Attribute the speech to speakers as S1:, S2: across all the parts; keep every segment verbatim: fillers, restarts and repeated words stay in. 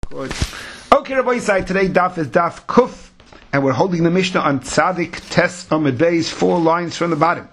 S1: Good. Okay, Rabbi Yisai, today daf is daf kuf, and we're holding the Mishnah on Tzadik Tes Amud Beis, four lines from the bottom.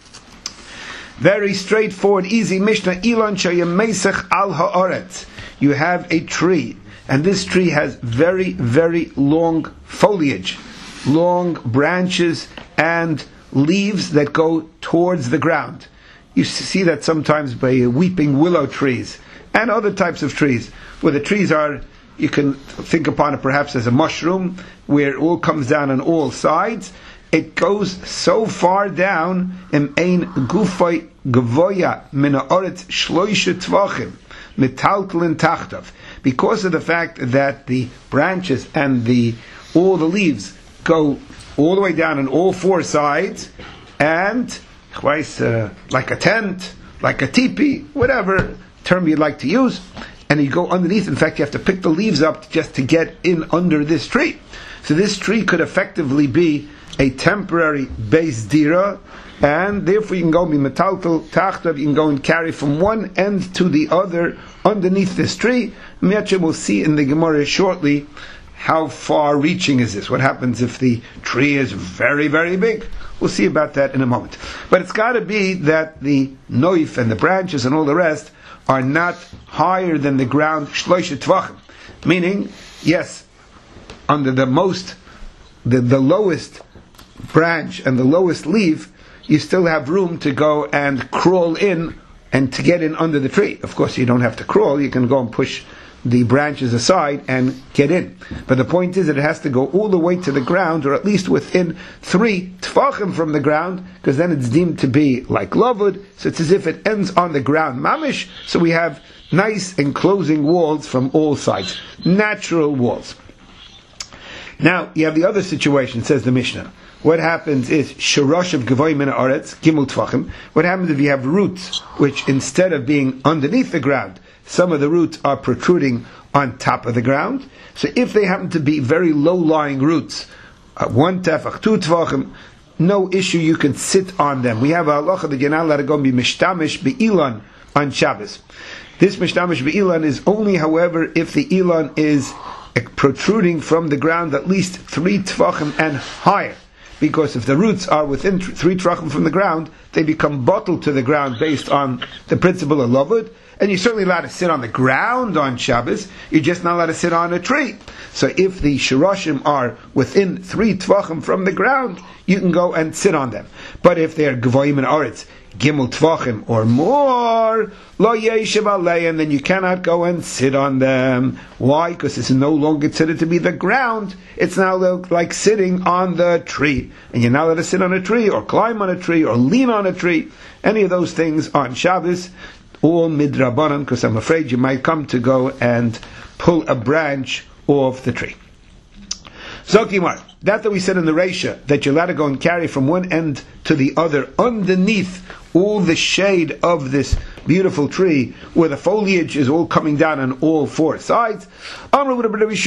S1: Very straightforward, easy Mishnah. Elon sheyemesech al haaretz. You have a tree, and this tree has very, very long foliage, long branches and leaves that go towards the ground. You see that sometimes by weeping willow trees and other types of trees, where the trees are, you can think upon it perhaps as a mushroom, where it all comes down on all sides. It goes so far down, im ein gufay gavoya min haaretz shloisha tvachim metaltalin tachtav, because of the fact that the branches and the all the leaves go all the way down on all four sides, and uh, like a tent, like a teepee, whatever term you'd like to use, and you go underneath. In fact, you have to pick the leaves up just to get in under this tree. So this tree could effectively be a temporary base dira, and therefore you can go be metaltal tachtav, you can go and carry from one end to the other underneath this tree. We'll see in the Gemara shortly how far reaching is this. What happens if the tree is very, very big? We'll see about that in a moment. But it's got to be that the noif and the branches and all the rest are not higher than the ground shloisha tvachim. Meaning, yes, under the most, the, the lowest branch and the lowest leaf, you still have room to go and crawl in and to get in under the tree. Of course, you don't have to crawl, you can go and push the branches aside and get in. But the point is that it has to go all the way to the ground, or at least within three tfachim from the ground, because then it's deemed to be like lavud, so it's as if it ends on the ground mamish, so we have nice enclosing walls from all sides. Natural walls. Now, you have the other situation, says the Mishnah. What happens is, shorosh of gavoy min haaretz, gimel tfachim. What happens if you have roots, which instead of being underneath the ground, some of the roots are protruding on top of the ground? So if they happen to be very low-lying roots, uh, one tefach, two tefachim, no issue, you can sit on them. We have a halacha that you're not allowed to go and be mishtamish be'ilan on Shabbos. This mishtamish be'ilan is only, however, if the ilan is protruding from the ground at least three tefachim and higher. Because if the roots are within th- three tefachim from the ground, they become bottled to the ground based on the principle of lavud. And you're certainly allowed to sit on the ground on Shabbos, you're just not allowed to sit on a tree. So if the shirashim are within three tvachim from the ground, you can go and sit on them. But if they're gvoim and aretz, gimel tvachim or more, lo yeshiv aleim, then you cannot go and sit on them. Why? Because it's no longer considered to be the ground. It's now like sitting on the tree. And you're not allowed to sit on a tree, or climb on a tree, or lean on a tree. Any of those things on Shabbos, all midrabanan, because I'm afraid you might come to go and pull a branch off the tree. Zokimar, that that we said in the Reisha, that you're allowed to go and carry from one end to the other underneath all the shade of this beautiful tree, where the foliage is all coming down on all four sides. What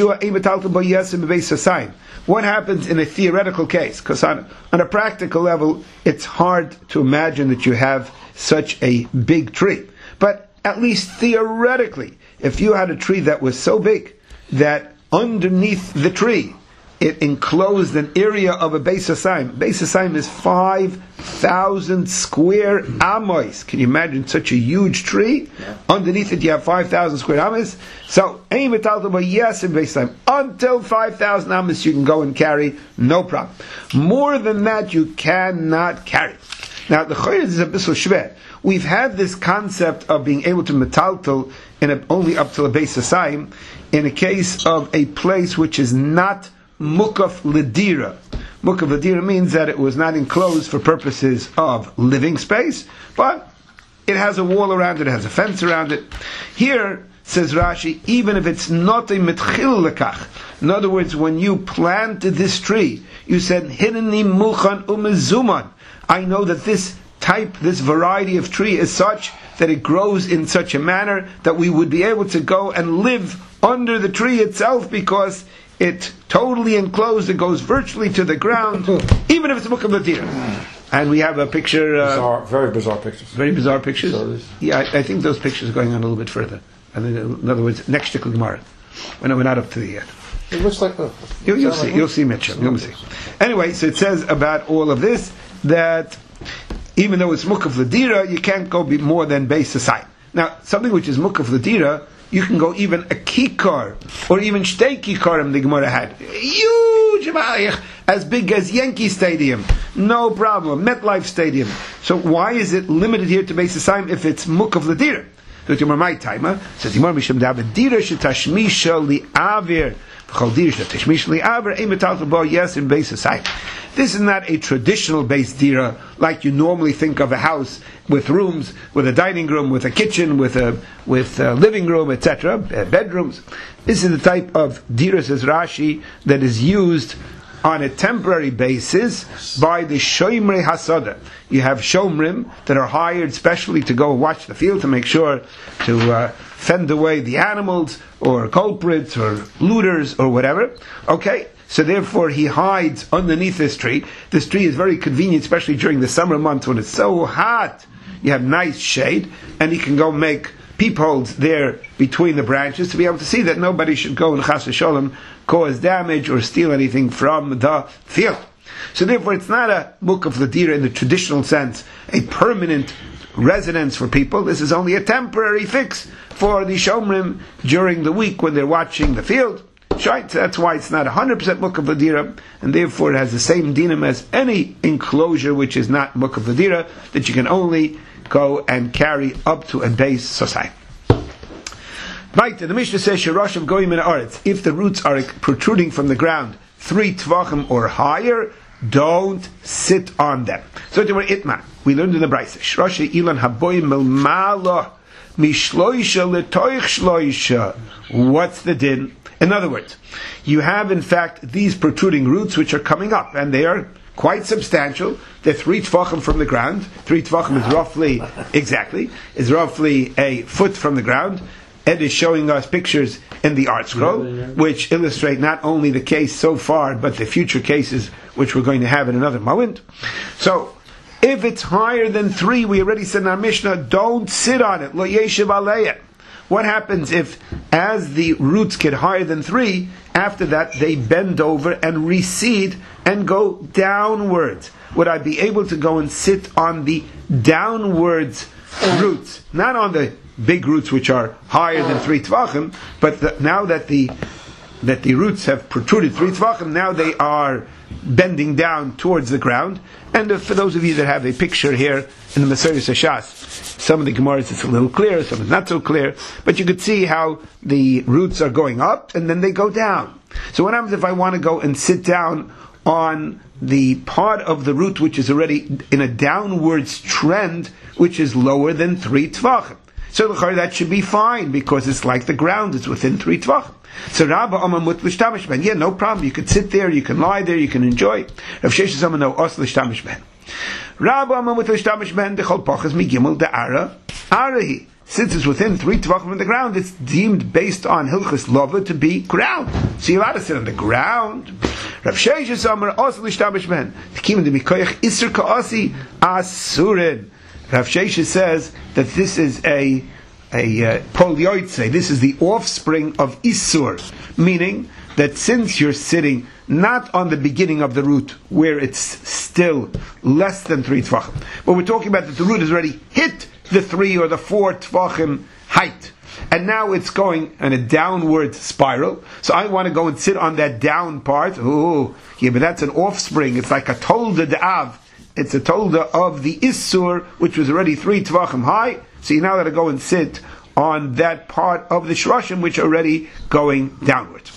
S1: happens in a theoretical case? Because on, on a practical level, it's hard to imagine that you have such a big tree. But at least theoretically, if you had a tree that was so big that underneath the tree it enclosed an area of a Beis Hasayim. Beis Hasayim is five thousand square amos. Can you imagine such a huge tree? Yeah. Underneath it you have five thousand square amos. So, yes, in Beis Hasayim, until five thousand amos you can go and carry, no problem. More than that you cannot carry. Now, the Choyed is a bissel shver. We've had this concept of being able to metaltal in a, only up to a Beis Hasayim in a case of a place which is not mukaf ledira. Mukaf ledira means that it was not enclosed for purposes of living space, but it has a wall around it, it has a fence around it. Here, says Rashi, even if it's not a mitchil lekach, in other words, when you planted this tree, you said, Hineni muchan umezuman. I know that this type, this variety of tree is such that it grows in such a manner that we would be able to go and live under the tree itself, because it totally enclosed, it goes virtually to the ground, even if it's Mukam Ladira. And we have a picture. Uh,
S2: bizarre, very bizarre pictures.
S1: Very bizarre pictures. Yeah, I, I think those pictures are going on a little bit further. I mean, in other words, next to Gemara. We're not, we're not up to the yet.
S2: It looks like... Oh,
S1: you'll, you'll see, like you'll see, Mitchell. You'll see. Anyway, so it says about all of this that even though it's Mukaf Ladira, you can't go be more than base aside. Now, something which is Mukaf Ladira, you can go even a kikar, or even shtei kikarim the Gemara had. Huge, as big as Yankee Stadium. No problem. MetLife Stadium. So why is it limited here to base aside if it's Mukaf Ladira? So it's my timer. Says Yimar Misham David Dira Shetashmisha Li'avir V'chol Dira Shetashmisha Li'avir Eimetal Bo Yes in base aside. This is not a traditional base dira like you normally think of a house with rooms, with a dining room, with a kitchen, with a with a living room, et cetera, bedrooms. This is the type of dira, says Rashi, that is used on a temporary basis by the Shomrei Hasada. You have Shomrim that are hired specially to go watch the field to make sure to uh, fend away the animals or culprits or looters or whatever. Okay? So therefore he hides underneath this tree. This tree is very convenient, especially during the summer months when it's so hot. You have nice shade, and he can go make peepholes there between the branches to be able to see that nobody should go and chas v'sholem cause damage or steal anything from the field. So therefore it's not a mukaf ladira in the traditional sense, a permanent residence for people. This is only a temporary fix for the shomrim during the week when they're watching the field. That's why it's not one hundred percent mukaf ladira, and therefore it has the same dinam as any enclosure which is not mukaf ladira, that you can only go and carry up to a base society. Right, the Mishnah says, "Shirashim goyim in aretz." If the roots are protruding from the ground three tvachim or higher, don't sit on them. So they were itman. We learned in the Brisa, "Shirashi ilan haboyim melmala mishloisha letoich shloisha." What's the din? In other words, you have in fact these protruding roots which are coming up, and they are quite substantial. They're three tvachim from the ground. Three tvachim is roughly, exactly, is roughly a foot from the ground. Ed is showing us pictures in the art scroll, which illustrate not only the case so far, but the future cases which we're going to have in another moment. So, if it's higher than three, we already said in our Mishnah, don't sit on it. Lo yeshiv aleyah. What happens if, as the roots get higher than three, after that they bend over and recede and go downwards? Would I be able to go and sit on the downwards roots, not on the big roots which are higher than three tvachim, but the, now that the that the roots have protruded three tvachim, now they are bending down towards the ground. And uh, for those of you that have a picture here in the Maseres Hashas, some of the Gemaras it's a little clear, some is not so clear, but you could see how the roots are going up and then they go down. So what happens if I want to go and sit down on the part of the root which is already in a downwards trend, which is lower than three tvachim? So that should be fine, because it's like the ground, it's within three tvachim. So Rabba Amar Mut L'Shtamish Ben. Yeah, no problem. You can sit there, you can lie there, you can enjoy. Rav Sheshes Amar No Os L'Shtamish Ben. Rabba Amar Mut L'Shtamish Ben Dechol Pachas Migimel De'ara Arahi. Since it's within three tvachim from the ground, it's deemed based on Hilchas Lova to be ground. So you're allowed to sit on the ground. Rav Sheshes Amar Os L'Shtamish Ben. T'kim D'Mikoyach Isser Ka'asi Asurin. Rav Sheshes says that this is a a pol yoitze, this is the offspring of Isur, meaning that since you're sitting not on the beginning of the root where it's still less than three tvachim, but we're talking about that the root has already hit the three or the four tvachim height, and now it's going in a downward spiral. So I want to go and sit on that down part. Oh, yeah, but that's an offspring. It's like a tolda da'av. It's a tolda of the Isur, which was already three tvachim high. So you now got to go and sit on that part of the Shirashim which are already going downwards.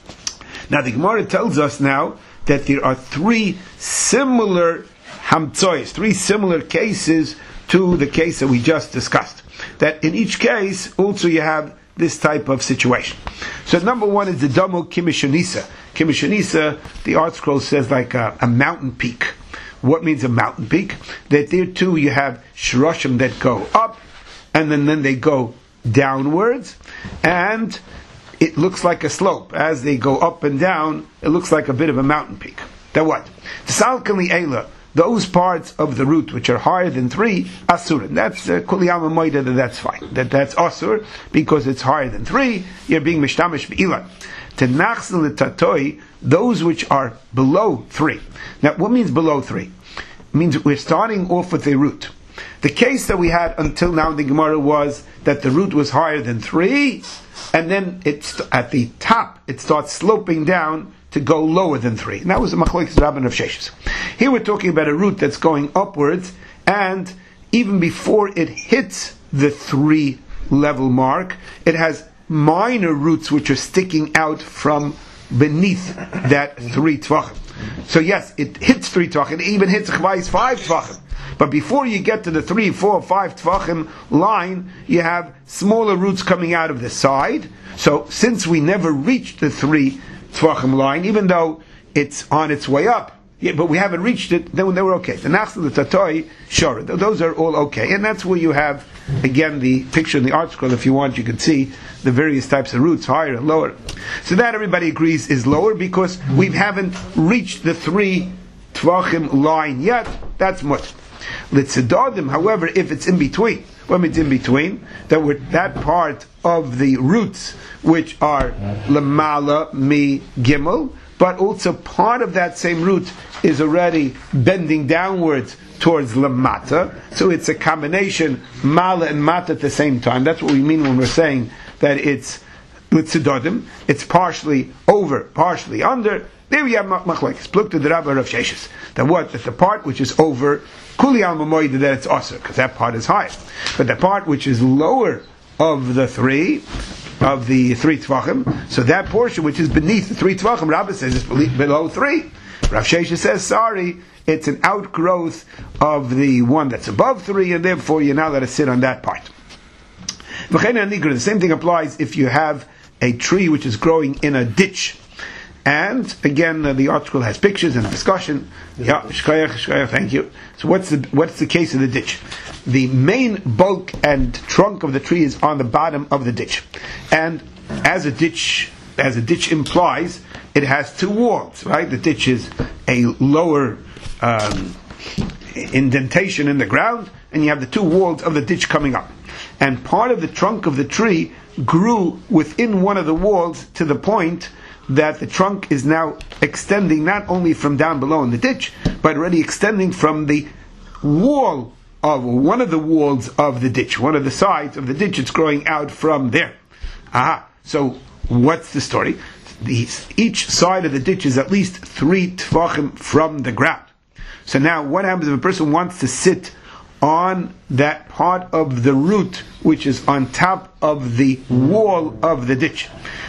S1: Now the Gemara tells us now that there are three similar hamtzois, three similar cases to the case that we just discussed. That in each case also you have this type of situation. So number one is the Damo Kimishonisa. Kimishonisa, the art scroll says like a, a mountain peak. What means a mountain peak? That there too you have Shirashim that go up, and then, then they go downwards, and it looks like a slope. As they go up and down, it looks like a bit of a mountain peak. Then what? Salkan li'ela, those parts of the root which are higher than three, asur. And that's kuliyama uh, moida, that that's fine. That that's asur, because it's higher than three, you're being mishtamish be'ilan. Tenachsel tatoi, those which are below three. Now, what means below three? It means we're starting off with a root. The case that we had until now in the Gemara was that the root was higher than three, and then it's at the top, it starts sloping down to go lower than three. And that was the Machlokes Rabban of Sheshes. Here we're talking about a root that's going upwards, and even before it hits the three level mark, it has minor roots which are sticking out from beneath that three tvachim. So yes, it hits three tvachim, it even hits chvais five tvachim. But before you get to the three, four, five tvachim line, you have smaller roots coming out of the side. So since we never reached the three tvachim line, even though it's on its way up, yeah, but we haven't reached it, then they were okay. The nachsel, the tatoi, sure, those are all okay. And that's where you have, again, the picture in the art scroll. If you want, you can see the various types of roots, higher and lower. So that everybody agrees is lower, because we haven't reached the three tvachim line yet. That's much. Litzidadim, however, if it's in between, when it's in between, that we're, that part of the roots which are lamala mi gimel, but also part of that same root is already bending downwards towards lamata. So it's a combination mala and mata at the same time. That's what we mean when we're saying that it's litzidadim. It's partially over, partially under. There we have machlekes. Pluk to the Rabba of Sheshes. That what? That the part which is over, kuli al mamoida, that it's aser, because that part is higher. But the part which is lower of the three, of the three tvachim, so that portion which is beneath the three tvachim, Rabba says it's below three. Rav Sheshes says, sorry, it's an outgrowth of the one that's above three, and therefore you're not allowed to sit on that part. The same thing applies if you have a tree which is growing in a ditch. And again, uh, the article has pictures and a discussion. Yeah, shkayach, shkayach, thank you. So what's the what's the case of the ditch? The main bulk and trunk of the tree is on the bottom of the ditch, and as a ditch, as a ditch implies, it has two walls. Right, the ditch is a lower um, indentation in the ground, and you have the two walls of the ditch coming up. And part of the trunk of the tree grew within one of the walls to the point that the trunk is now extending not only from down below in the ditch, but already extending from the wall of one of the walls of the ditch, one of the sides of the ditch. It's growing out from there. Aha. So what's the story? The, each side of the ditch is at least three tvachim from the ground. So now what happens if a person wants to sit on that part of the root which is on top of the wall of the ditch?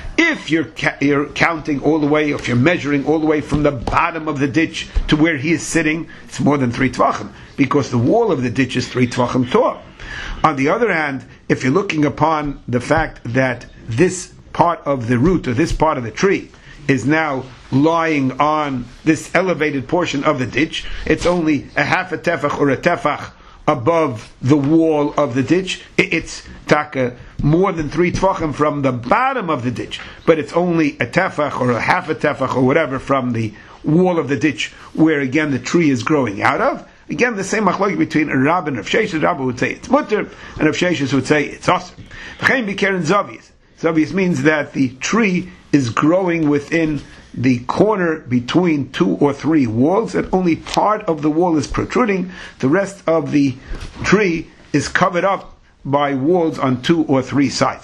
S1: If you're, ca- you're counting all the way, if you're measuring all the way from the bottom of the ditch to where he is sitting, it's more than three tvachim, because the wall of the ditch is three tvachim tall. On the other hand, if you're looking upon the fact that this part of the root, or this part of the tree, is now lying on this elevated portion of the ditch, it's only a half a tefach or a tefach above the wall of the ditch. It's taka more than three tvachim from the bottom of the ditch, but it's only a tefach or a half a tefach or whatever from the wall of the ditch where again the tree is growing out of. Again, the same machlokes between Rav and Rav Sheshes. Rav would say it's mutter, and Rav Sheshes would say it's aser. V'chein bikeren zavius. Zavius means that the tree is growing within the corner between two or three walls, and only part of the wall is protruding. The rest of the tree is covered up by walls on two or three sides.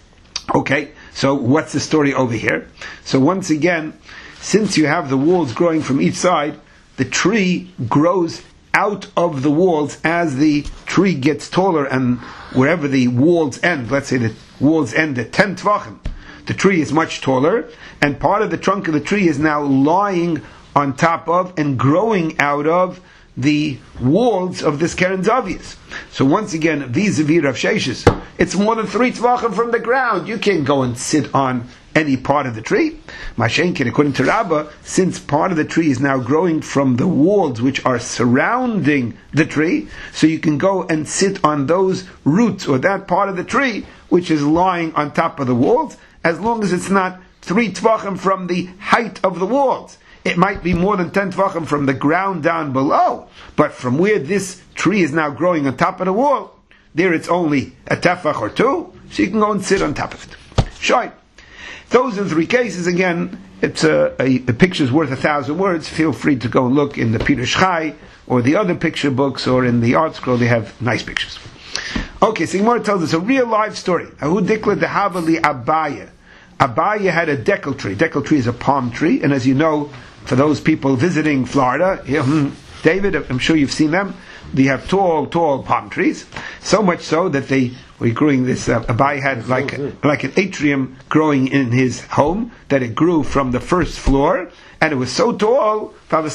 S1: Okay, so what's the story over here? So once again, since you have the walls growing from each side, the tree grows out of the walls as the tree gets taller, and wherever the walls end, let's say the walls end at ten tvachim, the tree is much taller, and part of the trunk of the tree is now lying on top of and growing out of the walls of this Keren Zavius. So once again, vis-a-vis Rav Sheshes, it's more than three tvachim from the ground. You can't go and sit on any part of the tree. Mashenkin, according to Rabbah, since part of the tree is now growing from the walls which are surrounding the tree, so you can go and sit on those roots or that part of the tree which is lying on top of the walls, as long as it's not three tvachim from the height of the walls. it might be more than ten tvachim from the ground down below, but from where this tree is now growing on top of the wall, there it's only a tefach or two, so you can go and sit on top of it. Shine. Those are the three cases. Again, it's a, a, a picture's worth a thousand words. Feel free to go and look in the Peter Schai or the other picture books or in the Art Scroll. They have nice pictures. Okay, so Gemara tells us a real life story. Ahu dikla dehavali Abaya. Abaya had a dekel tree. Dekel tree is a palm tree, and as you know, for those people visiting Florida, David, I'm sure you've seen them. They have tall, tall palm trees. So much so that they were growing this. Uh, Abai had like like an atrium growing in his home that it grew from the first floor, and it was so tall.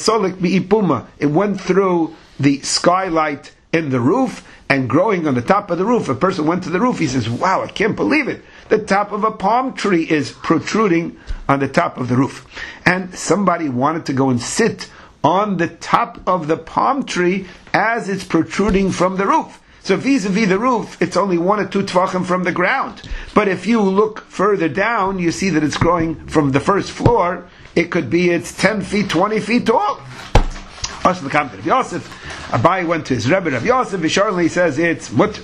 S1: It went through the skylight in the roof and growing on the top of the roof. A person went to the roof. He says, "Wow, I can't believe it! The top of a palm tree is protruding on the top of the roof." And somebody wanted to go and sit on the top of the palm tree as it's protruding from the roof. So vis-a-vis the roof, it's only one or two tvachim from the ground. But if you look further down, you see that it's growing from the first floor. It could be it's ten feet, twenty feet tall. Also, the comment of Yosef, Abai went to his Rebbe Rav Yosef, Visharli says it's mut.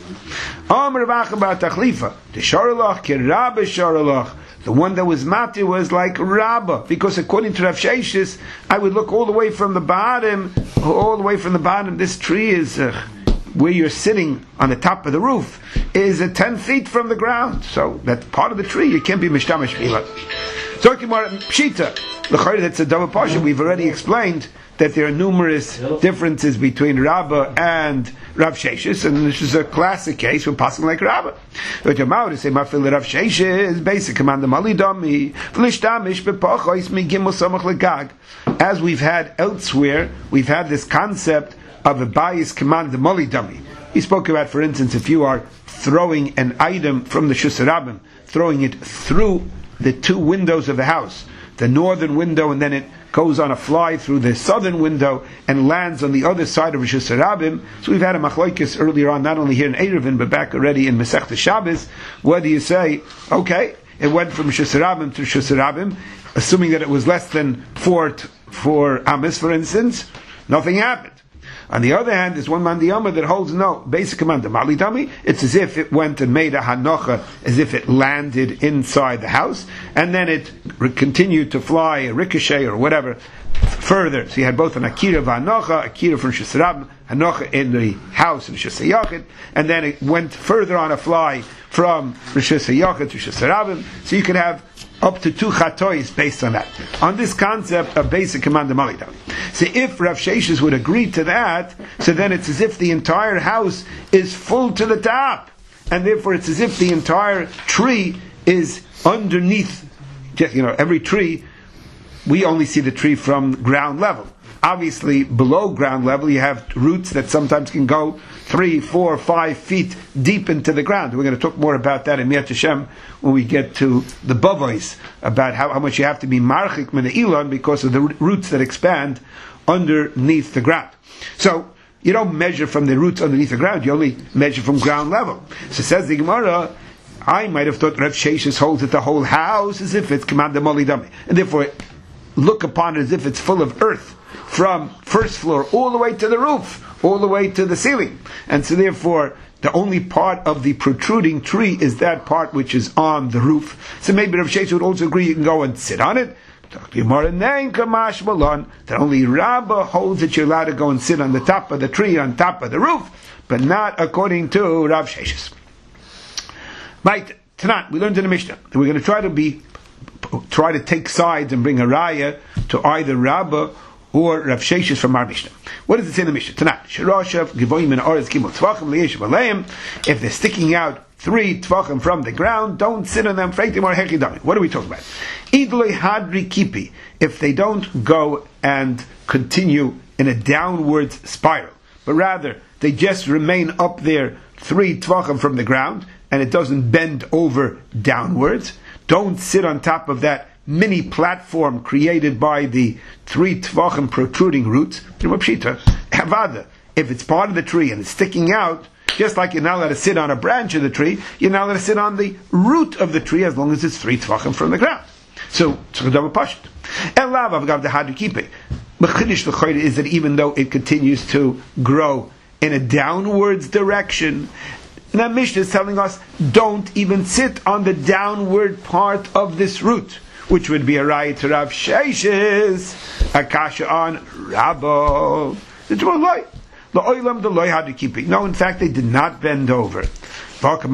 S1: Amr Vachaba Tachlifa, the Sharalach, Kirabbe Sharalach. The one that was mati was like Rabbah, because according to Rav Sheshis, I would look all the way from the bottom, all the way from the bottom. This tree is uh, where you're sitting on the top of the roof is uh, ten feet from the ground. So that part of the tree you can't be mishtamish bila. So Pshita, l'chayr, that's a double pasha. We've already explained that there are numerous differences between Rabbah and Rav Sheshis, and this is a classic case for passing like Rabbah. But the Maur say mafil Rav Sheshis basic command the malidami v'lishtamish bepachois migimel samach legag. As we've had elsewhere, we've had this concept of a bias command the malidami. He spoke about, for instance, if you are throwing an item from the Shusarabim, throwing it through the two windows of the house, the northern window, and then it goes on a fly through the southern window and lands on the other side of Rosh Hashanah. So we've had a machlokes earlier on, not only here in Eruvin, but back already in Masechta Shabbos. What do you say? Okay, it went from Rosh Hashanah to Rosh Hashanah, assuming that it was less than four, four Amis, for instance, nothing happened. On the other hand, there's one mandiyama that holds no, basic command, the malidami, it's as if it went and made a hanocha, as if it landed inside the house, and then it re- continued to fly, a ricochet or whatever, further. So you had both an akira v'hanocha, akira from Shesarab, hanocha in the house in Shesayachid, and then it went further on a fly from Shesayachid to Shesarabim, so you could have up to two chatois based on that. On this concept of basic command of malidami. So if Rav Sheshis would agree to that, so then it's as if the entire house is full to the top, and therefore it's as if the entire tree is underneath. You know, every tree, we only see the tree from ground level. Obviously, below ground level, you have roots that sometimes can go three, four, five feet deep into the ground. We're going to talk more about that in Miyat Hashem when we get to the Bavos, about how, how much you have to be marchik min ilon because of the roots that expand underneath the ground. So, you don't measure from the roots underneath the ground, you only measure from ground level. So says the Gemara, I might have thought Rav Sheshis holds that the whole house as if it's command the molidami, and therefore look upon it as if it's full of earth from first floor all the way to the roof, all the way to the ceiling. And so therefore, the only part of the protruding tree is that part which is on the roof. So maybe Rav Sheshis would also agree you can go and sit on it. That only Rabbah holds that you're allowed to go and sit on the top of the tree, on top of the roof, but not according to Rav Sheshis. Right, tonight we learned in the Mishnah that we're going to try to be, try to take sides and bring a raya to either Rabbah or Rav Sheshis from our Mishnah. What does it say in the Mishnah? Tonight, if they're sticking out three tvachim from the ground, don't sit on them. What are we talking about? If they don't go and continue in a downward spiral, but rather they just remain up there three tvachim from the ground, and it doesn't bend over downwards, don't sit on top of that mini platform created by the three tvachim protruding roots. If it's part of the tree and it's sticking out, just like you're not allowed to sit on a branch of the tree, you're not allowed to sit on the root of the tree as long as it's three tvachim from the ground. So, it's a double pashut. And lav avgav dehadu kipe. The chiddush l'chayda is that even though it continues to grow in a downwards direction, now Mishnah is telling us, don't even sit on the downward part of this root, which would be a raya to Rav Sheishes, Akasha on Rabbo. The Torah the oilam the loy had to keep it. No, in fact, they did not bend over. And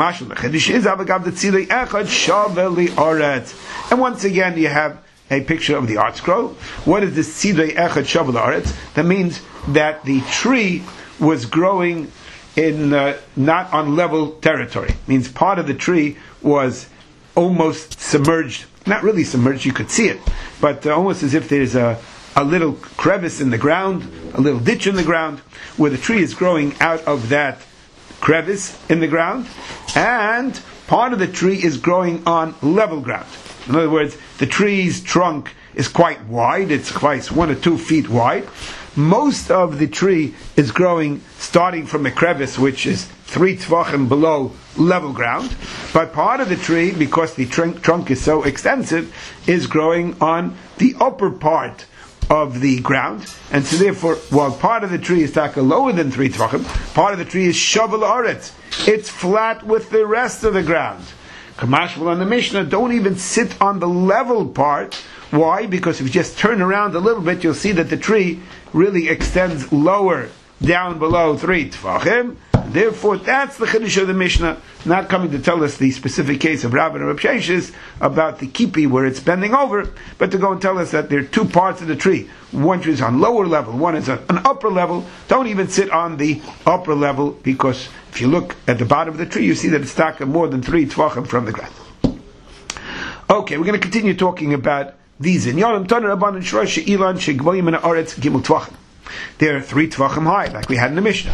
S1: once again, you have a picture of the art scroll. What is this tzidei echad shavel haaretz? That means that the tree was growing in uh, not on level territory. It means part of the tree was almost submerged. Not really submerged, you could see it, but uh, almost as if there's a, a little crevice in the ground, a little ditch in the ground, where the tree is growing out of that crevice in the ground, and part of the tree is growing on level ground. In other words, the tree's trunk is quite wide, it's quite one or two feet wide. Most of the tree is growing starting from a crevice which is three tvachim below level ground, but part of the tree, because the trunk, trunk is so extensive, is growing on the upper part of the ground, and so therefore, while part of the tree is taka lower than three tvachim, part of the tree is shovel aretz. It's flat with the rest of the ground. Kamashval on the Mishnah, don't even sit on the level part. Why? Because if you just turn around a little bit, you'll see that the tree really extends lower, down below three tefachim. Therefore, that's the chiddush of the Mishnah, not coming to tell us the specific case of Rabban and Rav Sheishes about the kipi where it's bending over, but to go and tell us that there are two parts of the tree. One is on lower level, one is on an upper level. Don't even sit on the upper level, because if you look at the bottom of the tree, you see that it's stuck more than three tefachim from the ground. Okay, we're going to continue talking about these in Yonam Taner Rabban and Shrosh Ilan Shegvoyim and Aretz Gimel Tvachim. They are three tvachim high, like we had in the Mishnah.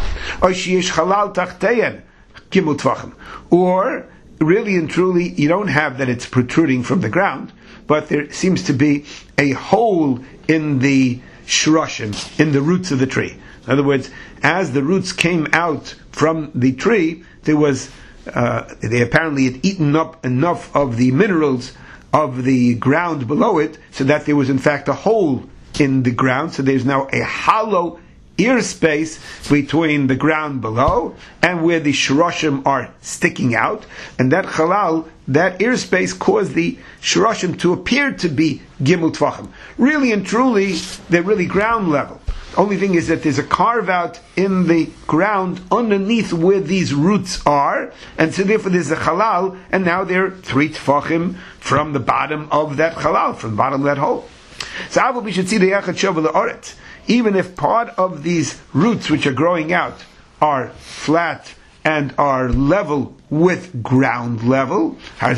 S1: Or, really and truly, you don't have that it's protruding from the ground, but there seems to be a hole in the shroshim, in the roots of the tree. In other words, as the roots came out from the tree, there was, uh, they apparently had eaten up enough of the minerals of the ground below it, so that there was in fact a hole in the ground. So there's now a hollow ear space between the ground below and where the shroshim are sticking out, and that halal, that ear space, caused the shroshim to appear to be gimel tvachim. Really and truly, they're really ground level. The only thing is that there's a carve out in the ground underneath where these roots are, and so therefore there's a halal, and now they're three tefachim from the bottom of that halal, from the bottom of that hole. So we should see the echad shovel aretz. Even if part of these roots which are growing out are flat and are level with ground level,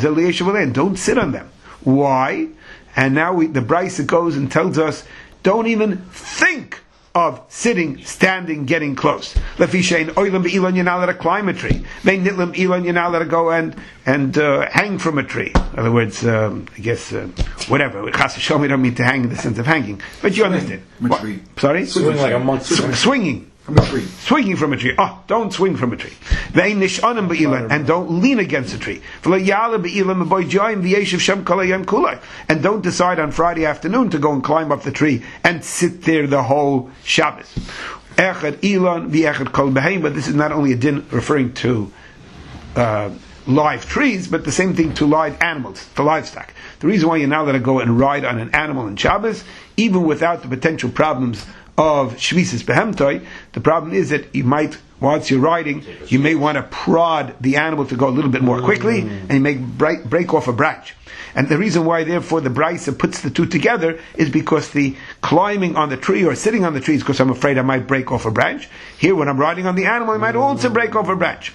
S1: don't sit on them. Why? And now we, the Brisa goes and tells us, don't even think of sitting, standing, getting close. Lefishein oilam be'ilan, you're not allowed to climb a tree. Vein nitlam ilan, you're not allowed to go and and uh, hang from a tree. In other words, um, I guess uh, whatever. Chas v'shalom, we don't mean to hang in the sense of hanging, but you understand.
S2: From a tree.
S1: Sorry,
S2: swinging like a monkey.
S1: S- swinging
S2: from a tree.
S1: Swinging from a tree. Oh, don't swing from a tree. Vein nishanim be'ilan, and don't lean against a tree. V'lo yala be'ilan m'boy joyim v'yeshiv shem kol hayom kulai, and don't decide on Friday afternoon to go and climb up the tree and sit there the whole Shabbos. Echad ilan v'echad kol beheim, but this is not only a din referring to uh, live trees, but the same thing to live animals, to livestock. The reason why you're not allowed to go and ride on an animal in Shabbos, even without the potential problems of Shvisis Behemtoi, the problem is that you might, whilst you're riding, you may want to prod the animal to go a little bit more quickly, and you may break, break off a branch. And the reason why, therefore, the Brisa puts the two together is because the climbing on the tree or sitting on the tree is because I'm afraid I might break off a branch. Here, when I'm riding on the animal, I might also break off a branch.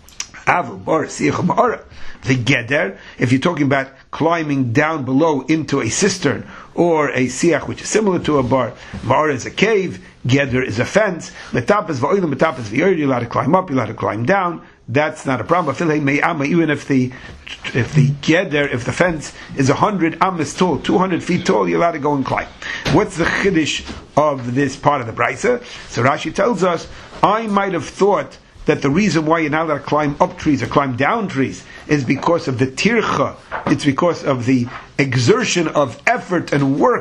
S1: The geder, if you're talking about climbing down below into a cistern or a siach which is similar to a bar, bar is a cave, geder is a fence, letapas va'olim, letapas v'yor, you're allowed to climb up, you're allowed to climb down, that's not a problem. Even if the if the geder, if the fence is a hundred amas tall, two hundred feet tall, you're allowed to go and climb. What's the chiddush of this part of the Brisa? So Rashi tells us, I might have thought that the reason why you're not allowed to climb up trees or climb down trees is because of the tircha. It's because of the exertion of effort and work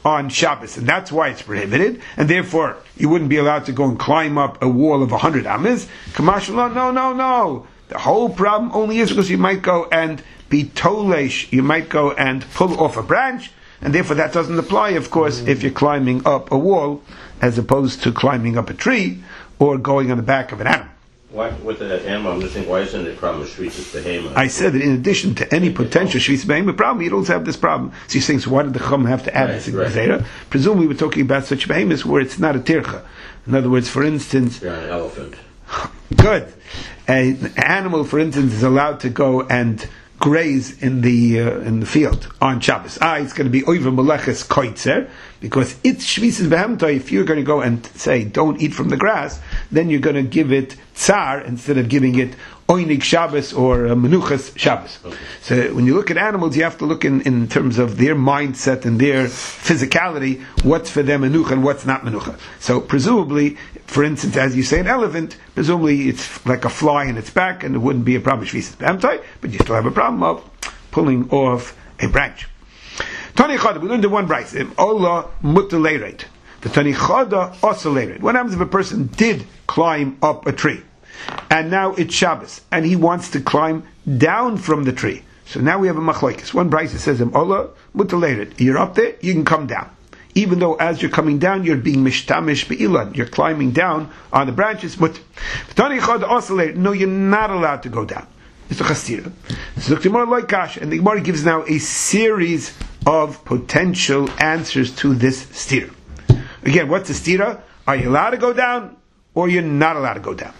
S1: on Shabbos, and that's why it's prohibited, and therefore you wouldn't be allowed to go and climb up a wall of a hundred amas. Kamashallah, no, no, no. The whole problem only is because you might go and be tolesh, you might go and pull off a branch, and therefore that doesn't apply, of course, if you're climbing up a wall, as opposed to climbing up a tree, or going on the back of an animal.
S2: Why, with the animal, I'm just thinking, why isn't it a problem with Shvi'is Behema?
S1: I said that in addition to any potential Shvi'is Behema problem, you'd also have this problem. So you're saying, so why did the Chum have to add
S2: right,
S1: this
S2: right.
S1: Gezerah? Presumably we're talking about such behemoths where it's not a tircha. In other words, for instance...
S2: Yeah, an elephant.
S1: Good. An animal, for instance, is allowed to go and graze in the uh, in the field on Shabbos. Ah, it's going to be Oiver Meleches Koitzer, because it's Shvi'is Behemta. If you're going to go and say, don't eat from the grass, then you're going to give it Tsar instead of giving it Oinig Shabbos or uh, Menuchas Shabbos. Okay. So when you look at animals, you have to look in, in terms of their mindset and their physicality, what's for them Menucha and what's not Menucha. So presumably, for instance, as you say an elephant, presumably it's like a fly in its back and it wouldn't be a problem Shvi'is Behemta, but you still have a problem of pulling off a branch. Tani Chada, we learned in one brayse, Ola Mutaleiret. The Tani Chada oscillated. What happens if a person did climb up a tree, and now it's Shabbos, and he wants to climb down from the tree? So now we have a machlokes. One brayse says, Ola Mutaleiret. You're up there, you can come down. Even though as you're coming down, you're being mishtamish be'ilan. You're climbing down on the branches. But Tani Chada oscillated. No, you're not allowed to go down. It's a chastira. So the Gemara like Kash, and the Gemara gives now a series of potential answers to this stira. Again, what's the stira? Are you allowed to go down, or you're not allowed to go down?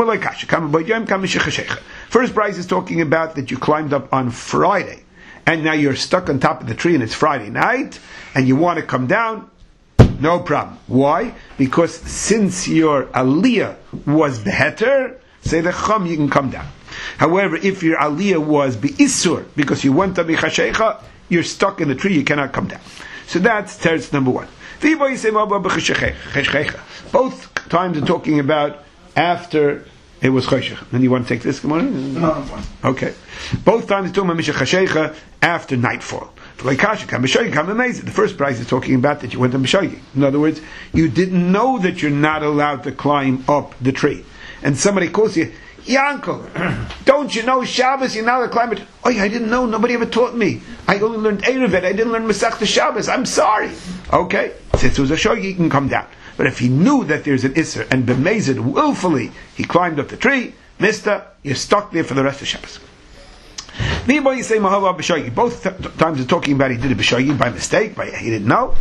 S1: First price is talking about that you climbed up on Friday, and now you're stuck on top of the tree, and it's Friday night, and you want to come down. No problem. Why? Because since your aliyah was beheter, say the chum, you can come down. However, if your aliyah was be'isur, because you went to bichashecha, you're stuck in the tree, you cannot come down. So that's teretz number one. Both times are talking about after it was choshech. And you want to take this, Gemara?
S3: No, I'm fine.
S1: Okay. Both times are talking about mishachashecha after nightfall. The first price is talking about that you went to Mishaygi. In other words, you didn't know that you're not allowed to climb up the tree. And somebody calls you, Yankel, don't you know Shabbos? You're not allowed to climb it. Oh, yeah, I didn't know. Nobody ever taught me. I only learned Erevet. I didn't learn Masechta Shabbos. I'm sorry. Okay, since it was a shogi, he can come down. But if he knew that there's an Isser and bemazed willfully, he climbed up the tree, mister, you're stuck there for the rest of Shabbos. Both th- times are talking about he did a b'shogi by mistake, by he didn't know.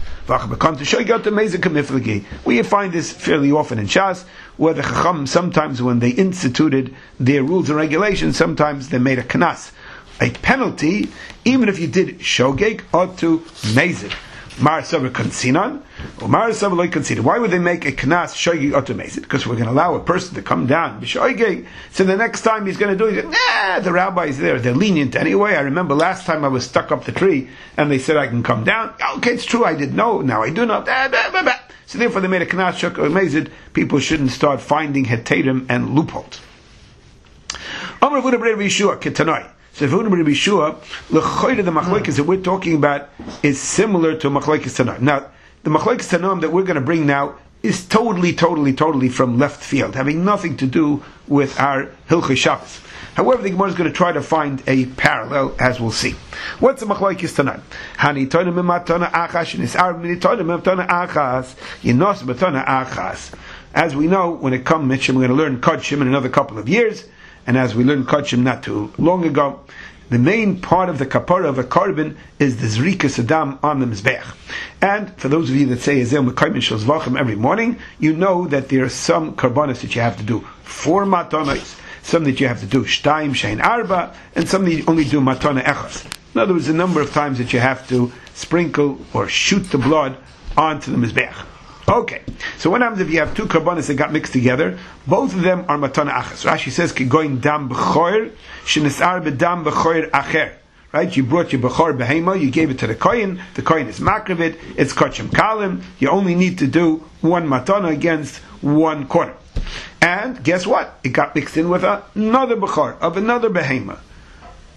S1: We find this fairly often in Shas, where the Chacham, sometimes when they instituted their rules and regulations, sometimes they made a knas, a penalty, even if you did shogeg or to mezid. Marasav Kansinan, or Marasav Loy Kansinan. Why would they make a knas shogeg or to mezid? Because we're going to allow a person to come down b'shogeg, so the next time he's going to do it, nah, the rabbi is there. They're lenient anyway. I remember last time I was stuck up the tree, and they said I can come down. Okay, it's true, I didn't know. Now I do know. So therefore they made a knas shogeg or mezid. People shouldn't start finding hetarim and loopholes. Amar Vuda B'rei Yeshua Ketanoi. So if we're going to be sure, the machlokes that we're talking about is similar to machlokes Tanoim. Now, the machlokes Tanoim that we're going to bring now is totally, totally, totally from left field, having nothing to do with our Hilchos Shabbos. However, the Gemara is going to try to find a parallel, as we'll see. What's the machlokes Tanoim? Hani tonim matana achas nisar tonim matana achas yinos matana achas. As we know, when it comes, we're going to learn Kodshim in another couple of years. And as we learned Kodshim not too long ago, the main part of the kapara of a korban is the zrikas adam on the mizbeach. And for those of you that say Ezel Mekayim Shel Zvachim every morning, you know that there are some korbanos that you have to do four matanos, some that you have to do shtaim shein arba, and some that you only do matana echas. In other words, a number of times that you have to sprinkle or shoot the blood onto the mizbeach. Okay, so what happens if you have two karbanos that got mixed together? Both of them are matana achas. Rashi says, "Ki goin dam b'choir shenisar b'dam b'choir acher." Right? You brought your b'chor behema, you gave it to the kohen. The kohen is makrivit. It's kachem kalim. You only need to do one matana against one corner. And guess what? It got mixed in with another b'chor of another behema.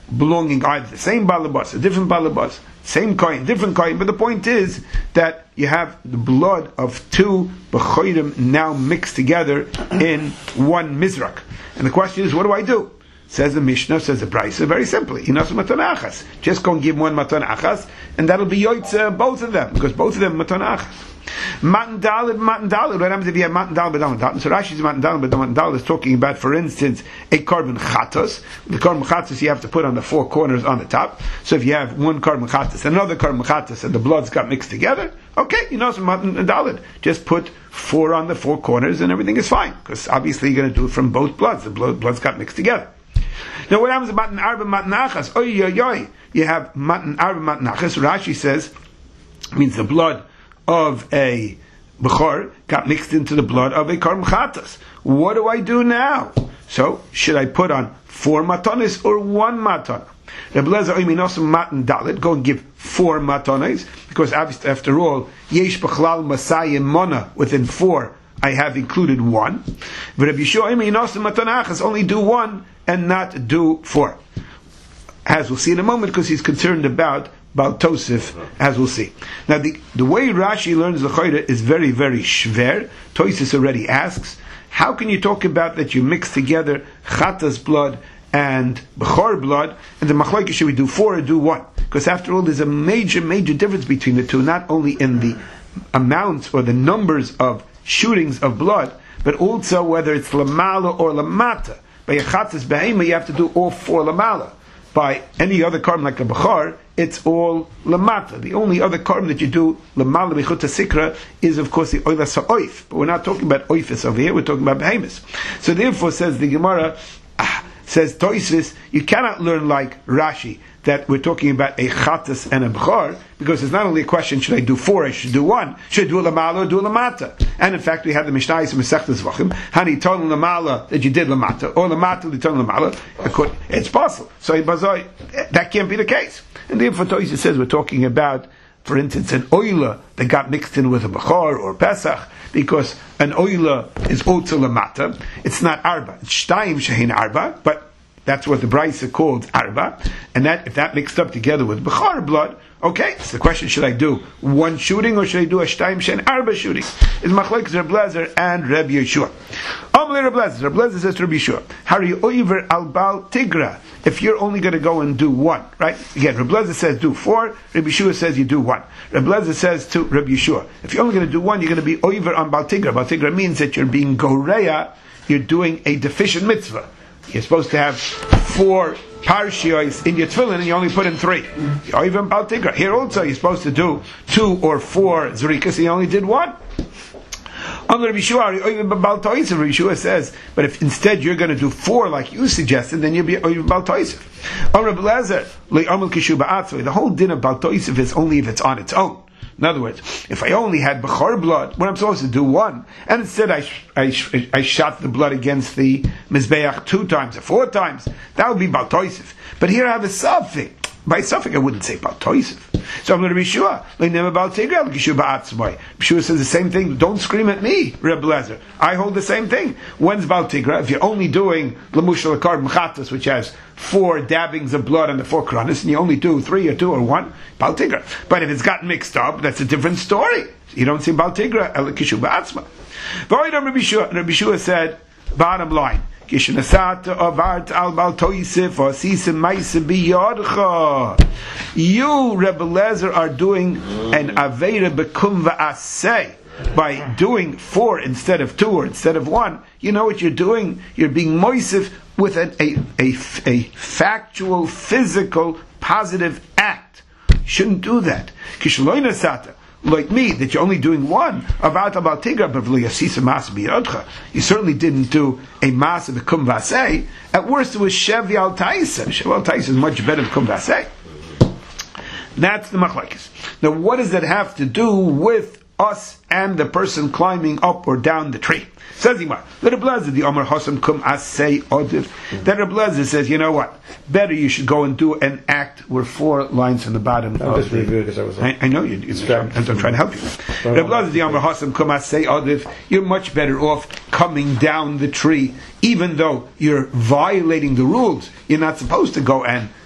S1: belonging either the same balabas, a different balabas, same coin, different coin. But the point is that you have the blood of two bechorim now mixed together in one mizrak. And the question is, what do I do? Says the Mishnah, says the Brisa, very simply, Inas matan achas. Just go and give one matan achas, and that'll be yoitza both of them, because both of them matan achas. Matan dalid, matan dalid. What happens if you have matan dalid, but matan dalid? So Rashi's matan dalid, but matan dalid is talking about, for instance, a carbon chatos. The carbon chatos you have to put on the four corners on the top. So if you have one carbon chatos, another carbon chatos, and the bloods got mixed together, okay, you know some matan dalid. Just put four on the four corners, and everything is fine, because obviously you're going to do it from both bloods. The blood, bloods got mixed together. Now, what happens to matan arba matan achas? Oy oy oy. You have matan arba matan achas. Rashi says means the blood of a bechor got mixed into the blood of a karm chatas. What do I do now? So, should I put on four matanis or one matan? Rebbe Lezer oiminosum matan dalit. Go and give four matanis, because after all, yesh b'chlal masayim mona within four. I have included one. But Rabbi Yeshua oiminosum matan achas, only do one and not do four. As we'll see in a moment, because he's concerned about Baal Tosef, as we'll see. Now, the, the way Rashi learns the Chayra is very, very shver. Tosef already asks, how can you talk about that you mix together Chatas blood and Bechor blood, and the Machlokes, should we do four or do one? Because after all, there's a major, major difference between the two, not only in the amounts or the numbers of shootings of blood, but also whether it's Lamala or Lamata. By a chatzis behema, you have to do all four lamala. By any other carbon like a bechar, it's all lamata. The only other carbon that you do lamala bechuta sikra is, of course, the oilas ha'oif. But we're not talking about oifis over here. We're talking about behemoths. So therefore, says the Gemara, ah, says Toisvis, you cannot learn like Rashi that we're talking about a chatas and a bechar, because it's not only a question, should I do four, I should do one, should I do a lamala or do a lamata? And in fact, we have the Mishnayos and Masechtas Zvachim, hani told lamala that you did lamata, or lamata you told lamala, it's possible. So that can't be the case. And therefore, Toisha says we're talking about, for instance, an oila that got mixed in with a bechar or pesach, because an oila is otza lamata, it's not arba, it's shtayim shehin arba, but that's what the Brisa called arba, and that if that mixed up together with bechar blood, okay. So the question: should I do one shooting or should I do a shtayim shen arba shooting? Is machlokes Reb Lezer and Reb Yeshua. Amalei Reb Lezer. Reb Lezer says to Reb Yeshua, "Hari oiver al bal tigra." If you're only going to go and do one, right? Again, Reb Lezer says do four. Reb Yeshua says you do one. Reb Lezer says to Reb Yeshua, if you're only going to do one, you're going to be oiver on bal tigra. Bal tigra means that you're being goreya. You're doing a deficient mitzvah. You're supposed to have four parshios in your tefillin, and you only put in three. Or even Baal Tigra. Here also, you're supposed to do two or four zrikas, and you only did one. On the Rabbi Yeshua says, but if instead you're going to do four like you suggested, then you'll be even Baal Toisef. On Rabbi Lezer, the whole din of Baal Toisef is only if it's on its own. In other words, if I only had bechor blood, what I'm supposed to do one, and instead I, I, I shot the blood against the mizbeach two times or four times, that would be Baal Toisef. But here I have a suffix. By suffix, I wouldn't say Baal Toisef. So I'm going to be sure. Yeshua says the same thing. Don't scream at me, Reb Lezer. I hold the same thing. When's Baal Tigra? If you're only doing Lamushal Akar Mchatas, which has four dabbings of blood on the four kronis, and you only do three or two or one, Baal Tigra. But if it's gotten mixed up, that's a different story. You don't see Baal Tigra, El Kishu Ba'atzma. Rabbi Yeshua said, bottom line, you, Rebbe Lezer, are doing an Aveira Bekum Va'aseh. By doing four instead of two or instead of one, you know what you're doing? You're being moisif with an, a, a, a factual, physical, positive act. You shouldn't do that. Kishloina Sata. Like me, that you're only doing one about about tigra, but you certainly didn't do a mass of the kum vasei. At worst, it was shevi al taisa. Shevi al taisa is much better than kum vasei. That's the machlekes. Now, what does that have to do with us and the person climbing up or down the tree? Says Imar, let Reb Lezer, the Omer Hasam kum asay odiv. Then Reb Lezer says, you know what? Better you should go and do an act with four lines on the bottom.
S3: I'm
S1: of
S3: just
S1: the,
S3: really because I was.
S1: I, I know you. I'm, I'm trying to help you. Reb Lezer, the Omer Hasam kum asay odiv. You're much better off coming down the tree, even though you're violating the rules. You're not supposed to go and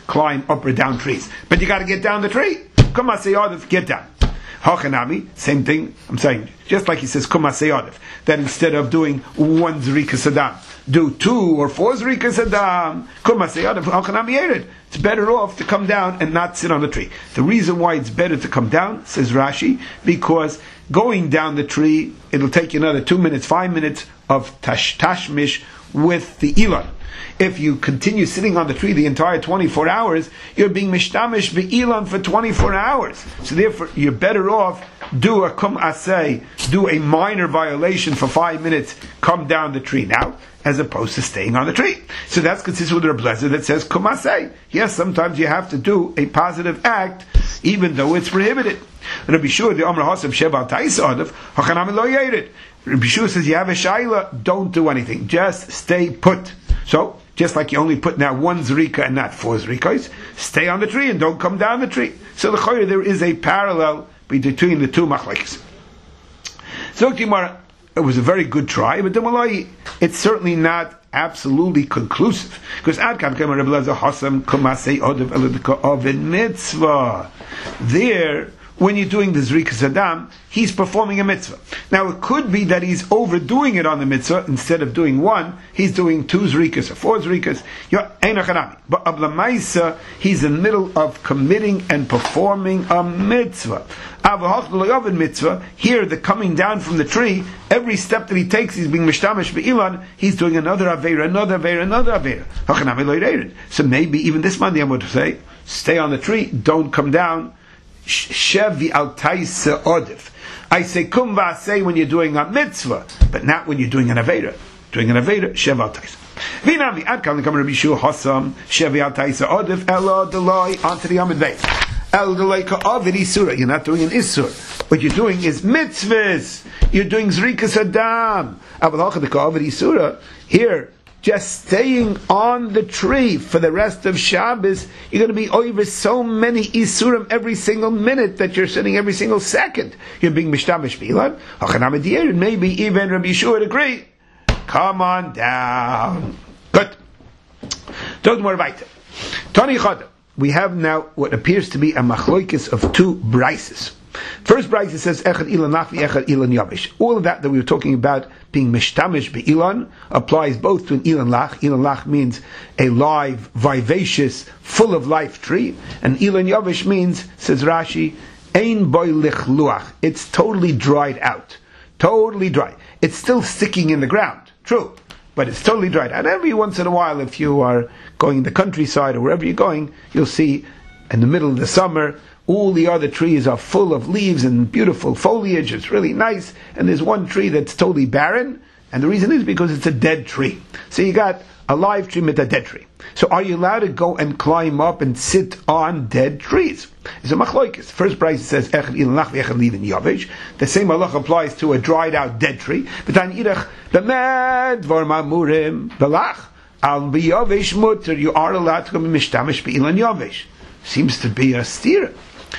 S1: climb up or down trees. But you got to get down the tree. Kumasei Adif, get down. Hachanami, same thing, I'm saying, just like he says, Kumasei Adif, that instead of doing one Zrika Saddam, do two or four Zrika Saddam, Kumasei Adif, Hachanami Ered. It's better off to come down and not sit on the tree. The reason why it's better to come down, says Rashi, because going down the tree, it'll take you another two minutes, five minutes of tash, tashmish with the Elon. If you continue sitting on the tree the entire twenty-four hours, you're being mishtamish be'ilan for twenty-four hours. So therefore, you're better off, do a kum asay, do a minor violation for five minutes, come down the tree now, as opposed to staying on the tree. So that's consistent with the Rebbe that says kum asay. Yes, sometimes you have to do a positive act, even though it's prohibited. Rabbi Shua, the Amr Hasam Sheva Ta'is Adav, Hachanami lo yered. Rabbi Shua says, you have a shayla, don't do anything, just stay put. So, just like you only put now one zrika and not four zrikas, stay on the tree and don't come down the tree. So the chayr, there is a parallel between the two machlekes. So Gemara, it was a very good try, but the Malay, it's certainly not absolutely conclusive. Because Adkam came Rebbe Lezer Hasam Kumasei Odev Eledika Oven Mitzvah. There, when you're doing the Zrika Saddam, he's performing a mitzvah. Now it could be that he's overdoing it on the mitzvah. Instead of doing one, he's doing two Zrikas or four Zrikas. But Ablamaisa, he's in the middle of committing and performing a mitzvah. Mitzvah. Here, the coming down from the tree, every step that he takes, he's being mishtamish be'ilan, he's doing another aveira, another aveira, another aveira. So maybe even this Monday I'm going to say, stay on the tree, don't come down. Shevi al taisa odif. I say kum v'asei when you're doing a mitzvah, but not when you're doing an aveda. Doing an aveda, shev al taisa. V'nami ad kam lekam Rabbi Shua Hasam shevi al taisa odif elo deloi onto the Amid Beis. El deloi ka'avid isura. You're not doing an isur. What you're doing is mitzvahs. You're doing zrika sadam. Avalach the ka'avid isura. Here, just staying on the tree for the rest of Shabbos, you're going to be over so many Isurim every single minute that you're sitting every single second. You're being mishtamish bilan. Maybe even Rabbi Yeshua would agree. Come on down. Good. Don't worry about it. Tani Chada. We have now what appears to be a machloikis of two brises. First brayse says echad ilan lach v'echad ilan yavish. All of that that we were talking about being mishtamish be'ilan applies both to an ilan lach. Ilan lach means a live, vivacious, full of life tree, and ilan yavish means, says Rashi, ein boy lichluach. It's totally dried out, totally dry. It's still sticking in the ground, true, but it's totally dried out. Every once in a while, if you are going in the countryside or wherever you're going, you'll see in the middle of the summer, all the other trees are full of leaves and beautiful foliage. It's really nice. And there's one tree that's totally barren. And the reason is because it's a dead tree. So you got a live tree with a dead tree. So are you allowed to go and climb up and sit on dead trees? It's a machloikis. First price says, Echad ilan lach v'echad lilan yavish. The same halach applies to a dried out dead tree. But on idach, b'med dvar ma'murim b'lach al b'yavish mutter. You are allowed to come and mishtamish b'ilan yavish. Seems to be a steer.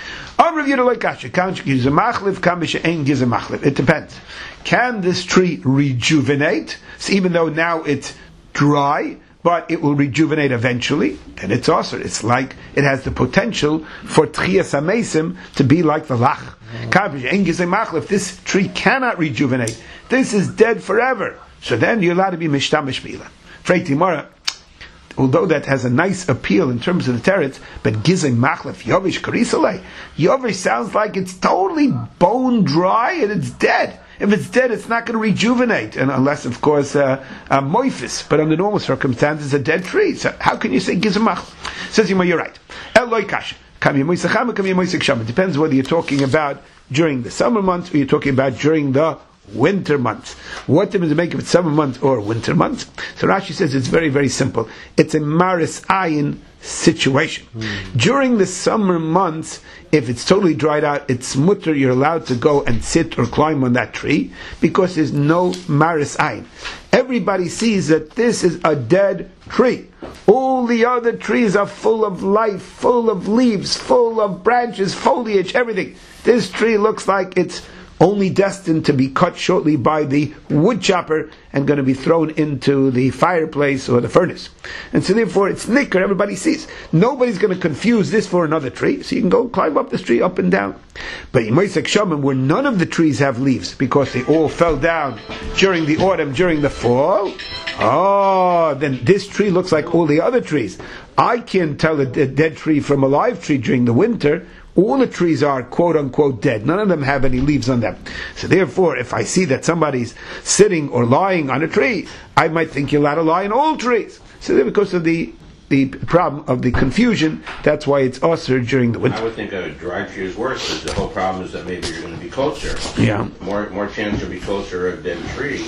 S1: It depends. Can this tree rejuvenate? So even though now it's dry, but it will rejuvenate eventually, then it's also, it's like, it has the potential for tchias hamesim to be like the lach. If this tree cannot rejuvenate, this is dead forever. So then you're allowed to be mishtamish bila. Frei Timora, although that has a nice appeal in terms of the teretz, but gizem machlef yovish karisale, yovish sounds like it's totally bone dry and it's dead. If it's dead, it's not going to rejuvenate, and unless, of course, uh, uh, moifis. But under normal circumstances, a dead tree. So how can you say gizem machlef? Says Yuma, you're right. Eloi kasha. It depends whether you're talking about during the summer months or you're talking about during the winter months. What difference does it make if it's summer months or winter months? So Rashi says it's very, very simple. It's a maris ayin situation. Mm. During the summer months, if it's totally dried out, it's mutter, you're allowed to go and sit or climb on that tree because there's no maris ayin. Everybody sees that this is a dead tree. All the other trees are full of life, full of leaves, full of branches, foliage, everything. This tree looks like it's only destined to be cut shortly by the wood chopper and going to be thrown into the fireplace or the furnace. And so therefore it's nicker, everybody sees. Nobody's going to confuse this for another tree, so you can go climb up this tree up and down. But in Moisek Shamim, where none of the trees have leaves because they all fell down during the autumn, during the fall, oh, then this tree looks like all the other trees. I can't tell a dead tree from a live tree during the winter. All the trees are quote-unquote dead. None of them have any leaves on them. So therefore, if I see that somebody's sitting or lying on a tree, I might think you're allowed to lie on all trees. So then because of the the problem of the confusion, that's why it's usher during the winter.
S2: I would think a dry tree is worse, because the whole problem is that maybe you're going to be closer.
S1: Yeah.
S2: More more chance you'll be closer of a dead tree.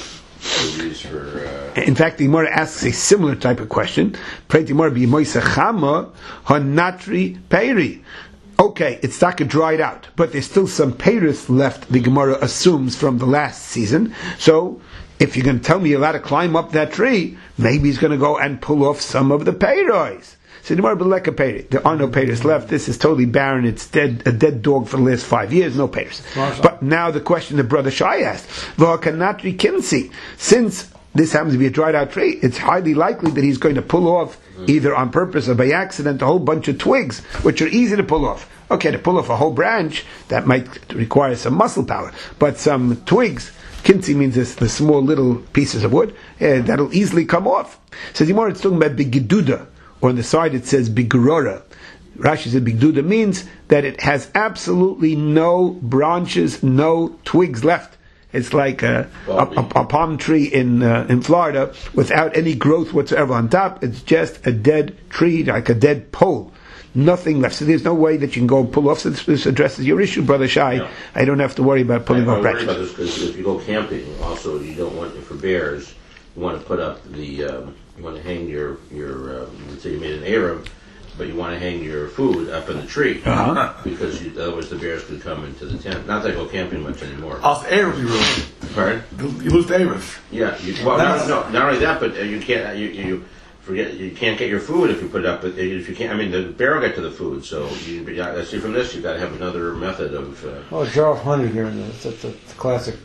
S2: For, uh...
S1: In fact, the Gemara asks a similar type of question. Pray the Gemara, b'moisech chama hanatri peiri. Okay, it's not dried out, but there's still some peiros left, the Gemara assumes, from the last season. So, if you're going to tell me you're allowed to climb up that tree, maybe he's going to go and pull off some of the peiros. So the Gemara beleka peiri. There are no peiros left. This is totally barren. It's dead, a dead dog for the last five years. No peiros. But now the question that Brother Shai asked, v'hakanatri kinsi. Since this happens to be a dried out tree, it's highly likely that he's going to pull off, either on purpose or by accident, a whole bunch of twigs, which are easy to pull off. Okay, to pull off a whole branch, that might require some muscle power. But some twigs, kinsi means this, the small little pieces of wood, eh, that'll easily come off. So the Gemara it's talking about bigiduda, or on the side it says bigorora. Rashi said bigduda means that it has absolutely no branches, no twigs left. It's like a, a, a, a palm tree in uh, in Florida without any growth whatsoever on top. It's just a dead tree, like a dead pole. Nothing left. So there's no way that you can go and pull off. So this, this addresses your issue, Brother Shai. No. I don't have to worry about pulling off branches.
S2: I worry about this because if you go camping, also you don't want, for bears, you want to put up the, um, you want to hang your, your um, let's say you made an Arab, but you want to hang your food up in the tree,
S1: uh-huh.
S2: because you, otherwise the bears could come into the tent. Not that I go camping much anymore.
S3: Also, Arab you lose.
S2: Pardon?
S3: You lose the Arab.
S2: Yeah. You, well, no, no, not only that, but you can't. You, you forget. You can't get your food if you put it up. If you can't, I mean, the bear will get to the food. So you, I see from this, you've got to have another method of. Uh,
S4: oh, jar of honey here. It's a, it's a classic.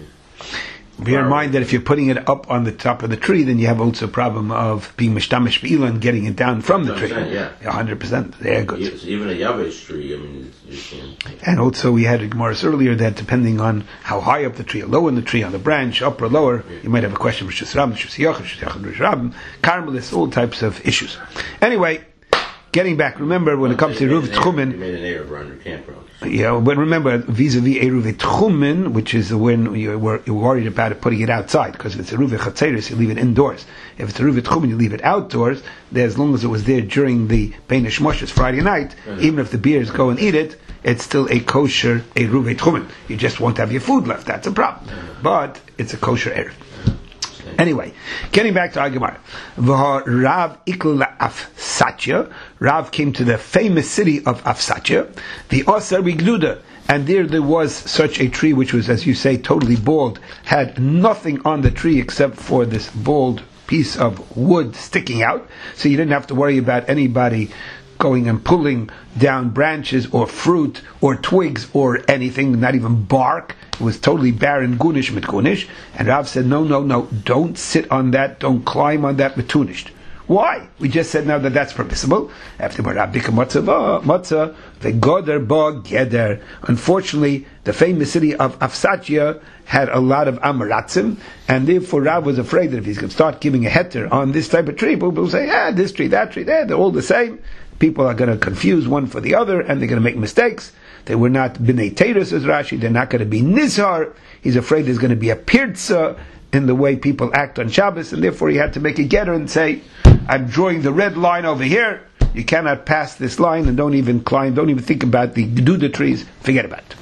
S1: Bear in mind that if you're putting it up on the top of the tree, then you have also a problem of being mishtamish b'ila and getting it down from the tree.
S2: Saying, yeah,
S1: one hundred percent. They're good.
S2: Even a yavesh tree, I mean, you can.
S1: And also, we had a Gemara earlier that depending on how high up the tree, or low in the tree, on the branch, up or lower, yeah. You might have a question of Rishus Rab, Rishus Yachid, Rishus Yachid, Rishus Rab, Carmelis, all types of issues. Anyway, getting back, remember when it comes to Eruv Tchumen.
S2: You made an Eruv around your campground.
S1: Yeah, but remember, vis-a-vis Eruv Tchumen, which is when you're, you're worried about it putting it outside, because if it's Eruv Chatzeris, you leave it indoors. If it's Eruv Tchumen, you leave it outdoors. As long as it was there during the Beinish Moshes Friday night, mm-hmm. Even if the bears go and eat it, it's still a kosher Eruv Tchumen. You just won't have your food left. That's a problem. Mm-hmm. But it's a kosher Eruv. Anyway, getting back to Agamar, Rav ikla Afsatya. Rav came to the famous city of Afsatya, the Osar Bigduda, and there there was such a tree which was, as you say, totally bald, had nothing on the tree except for this bald piece of wood sticking out. So you didn't have to worry about anybody going and pulling down branches or fruit or twigs or anything, not even bark. It was totally barren, gunish, mitgunish. And Rav said, no, no, no, don't sit on that, don't climb on that mitunished. Why? We just said now that that's permissible. After Rabbika Matzah, Matzah, Vegoder Ba Geder. Unfortunately, the famous city of Afsatya had a lot of Amaratzim, and therefore Rav was afraid that if he's going to start giving a heter on this type of tree, people will say, ah, this tree, that tree, there, they're all the same. People are going to confuse one for the other, and they're going to make mistakes. They were not B'nai Teirus, as Rashi. They're not going to be Nizhar. He's afraid there's going to be a Pirtza in the way people act on Shabbos, and therefore he had to make a getter and say, I'm drawing the red line over here. You cannot pass this line, and don't even climb, don't even think about the Geduda trees. Forget about it.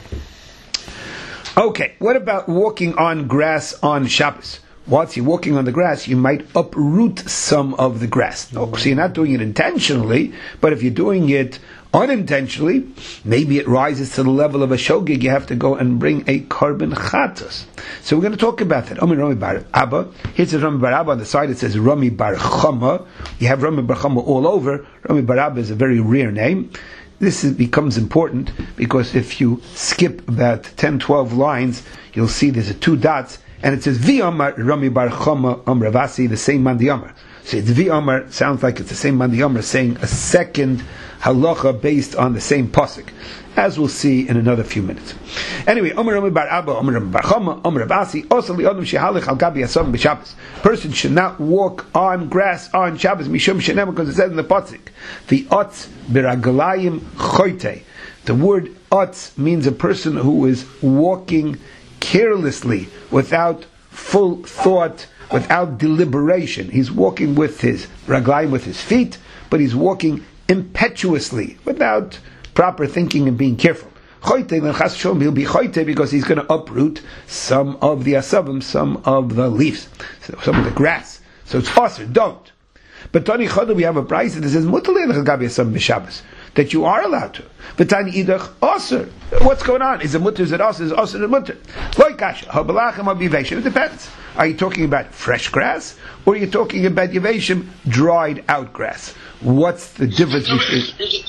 S1: Okay, what about walking on grass on Shabbos? Whilst you're walking on the grass, you might uproot some of the grass. No, so you're not doing it intentionally, but if you're doing it unintentionally, maybe it rises to the level of a shogig, you have to go and bring a carbon chatas. So we're going to talk about that. Omer Rami Bar Abba. Here's a Rami Bar Abba. On the side it says Rami Bar Chama. You have Rami Bar Chama all over. Rami Bar Abba is a very rare name. this is, becomes important because if you skip about ten, twelve lines, you'll see there's a two dots, and it says V'Amar Rami Bar Chama Am Ravasi, the same Mandi Amar. So it's V'Amar, sounds like it's the same Mandi Amar saying a second halacha based on the same pasuk, as we'll see in another few minutes. Anyway, Omer Rami Bar Abba, Omer Rami Bar Chama, Omer Ravasi, also li Adam shehalech al gabi asam b'Shabbos. Person should not walk on grass on Shabbos, mishum shenem, because it says in the pasuk, V'otz biraglayim choite. The word otz means a person who is walking carelessly, without full thought, without deliberation. He's walking with his raglayim, with his feet, but he's walking impetuously, without proper thinking and being careful. Choite, then chas v'sholom, he'll be choite because he's going to uproot some of the asavim, some of the leaves, some of the grass. So it's aser, don't. But Tani Chodah, we have a price that says mutar leilech gabi asavim b'Shabbos, that you are allowed to. But Tani idach aser. What's going on? Is it mutar? Is it aser? Is it aser? Is it mutar? Loikash habalachem abivation. It depends. Are you talking about fresh grass, or are you talking about yivashim, dried out grass? What's the difference between?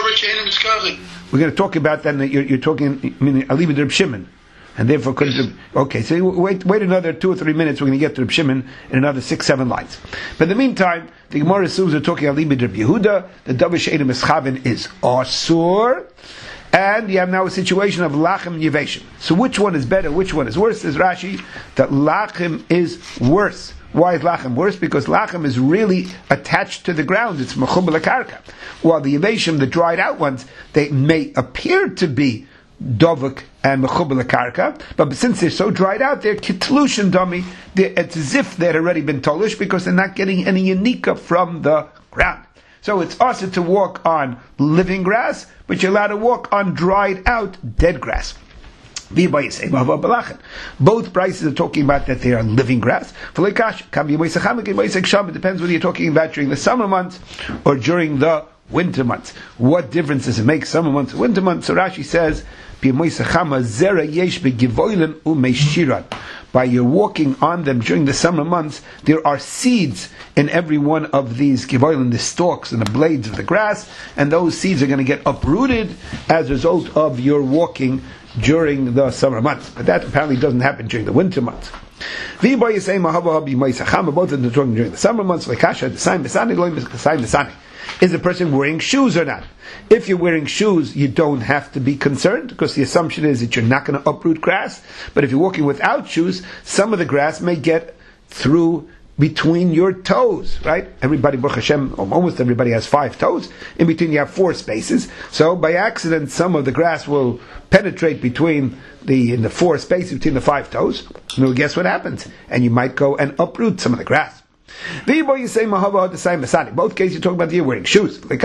S1: We're going to talk about that. You're, you're talking, I mean, Alibi Reb Shimon, and therefore couldn't. Okay, so wait, wait another two or three minutes. We're going to get to Reb Shimon in another six, seven lines. But in the meantime, the Gemara assumes we're talking Alibi Reb Yehuda. The Davar She'enim Eschavin is Asur, and you have now a situation of Lachem Yeveshim. So which one is better? Which one is worse? Says Rashi that Lachem is worse. Why is Lachem worse? Because Lachem is really attached to the ground. It's Mechubel Karka. While the Yeveshim, the dried out ones, they may appear to be Dovuk and Mechubel Karka, but since they're so dried out, they're Kitlushin Dami. It's as if they'd already been Tolish because they're not getting any Yanika from the ground. So it's also to walk on living grass, but you're allowed to walk on dried out dead grass. Both prices are talking about that they are living grass. It depends whether you're talking about during the summer months or during the winter months. What difference does it make, summer months or winter months? So Rashi says, by your walking on them during the summer months, there are seeds in every one of these givoilin, the stalks and the blades of the grass, and those seeds are going to get uprooted as a result of your walking during the summer months. But that apparently doesn't happen during the winter months. Both of them are talking during the summer months. Is the person wearing shoes or not? If you're wearing shoes, you don't have to be concerned, because the assumption is that you're not going to uproot grass. But if you're walking without shoes, some of the grass may get through between your toes, right? Everybody, Baruch Hashem, almost everybody has five toes. In between you have four spaces. So by accident, some of the grass will penetrate between the in the four spaces between the five toes. And guess what happens? And you might go and uproot some of the grass. Both cases you're talking about you're wearing shoes. The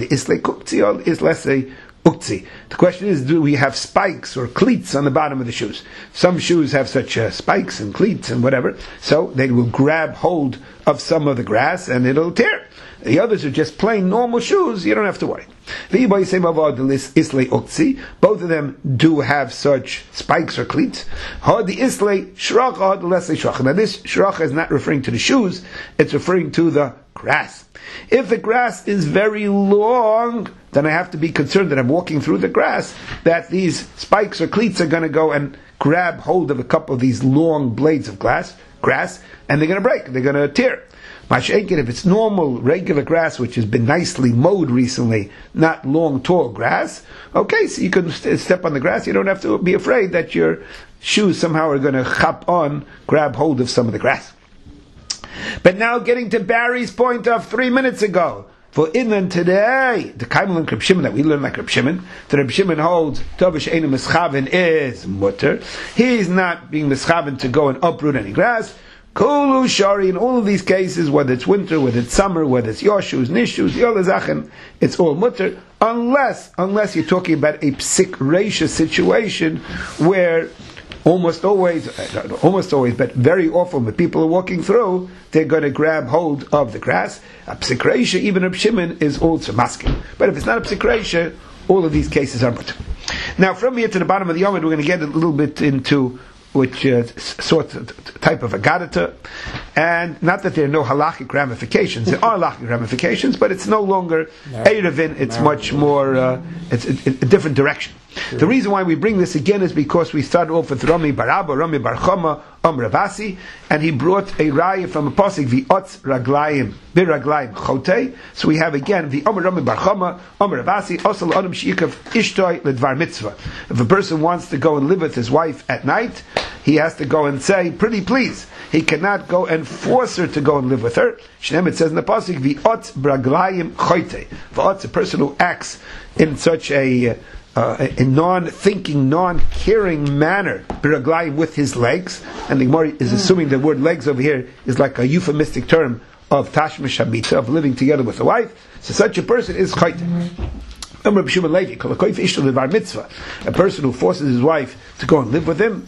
S1: question is, do we have spikes or cleats on the bottom of the shoes? Some shoes have such uh, spikes and cleats and whatever, so they will grab hold of some of the grass and it'll tear. The others are just plain normal shoes, you don't have to worry. Both of them do have such spikes or cleats. Now this shrach is not referring to the shoes, it's referring to the grass. If the grass is very long, then I have to be concerned that I'm walking through the grass, that these spikes or cleats are going to go and grab hold of a couple of these long blades of glass, grass, and they're going to break, they're going to tear. Masha'enkin, if it's normal, regular grass, which has been nicely mowed recently, not long, tall grass, okay, so you can st- step on the grass, you don't have to be afraid that your shoes somehow are going to chop on, grab hold of some of the grass. But now getting to Barry's point of three minutes ago, for inland today, the Kaimel and Reb Shimon that we learn like Reb Shimon, the Reb Shimon holds Tovish Einu Mischaven is mutter. He's not being mischaven to go and uproot any grass. Kolu Shari, in all of these cases, whether it's winter, whether it's summer, whether it's your shoes, nishus, yolazachen, it's all mutter, unless, unless you're talking about a psik reisha situation where almost always, almost always, but very often when people are walking through, they're going to grab hold of the grass. A psik reisha, even a pshimin, is also masking. But if it's not a psik reisha, all of these cases are mutter. Now, from here to the bottom of the Yomid, we're going to get a little bit into which uh, sort of type of a gadata, And not that there are no halachic ramifications. There are halachic ramifications, but it's no longer Erevin. It's much more, uh, it's a, a different direction. Sure. The reason why we bring this again is because we started off with Rami bar Abba, Rami bar Chama, Om Ravasi, and he brought a raya from a pasuk, V'otz raglayim, biraglayim chotei. So we have again, the Om Rami bar Chama, Om Ravasi, Osel Adam Shikav Ishtoi Ledvar Mitzvah. If a person wants to go and live with his wife at night, he has to go and say, pretty please. He cannot go and force her to go and live with her. Shneim, it says in the pasuk, V'otz braglayim chotei. V'otz, a person who acts in such a Uh, a non-thinking, non-caring manner, biraglayim, with his legs, and the Gemara is assuming the word legs over here is like a euphemistic term of tashmish habita, of living together with a wife. So such a person is chayte. A person who forces his wife to go and live with him.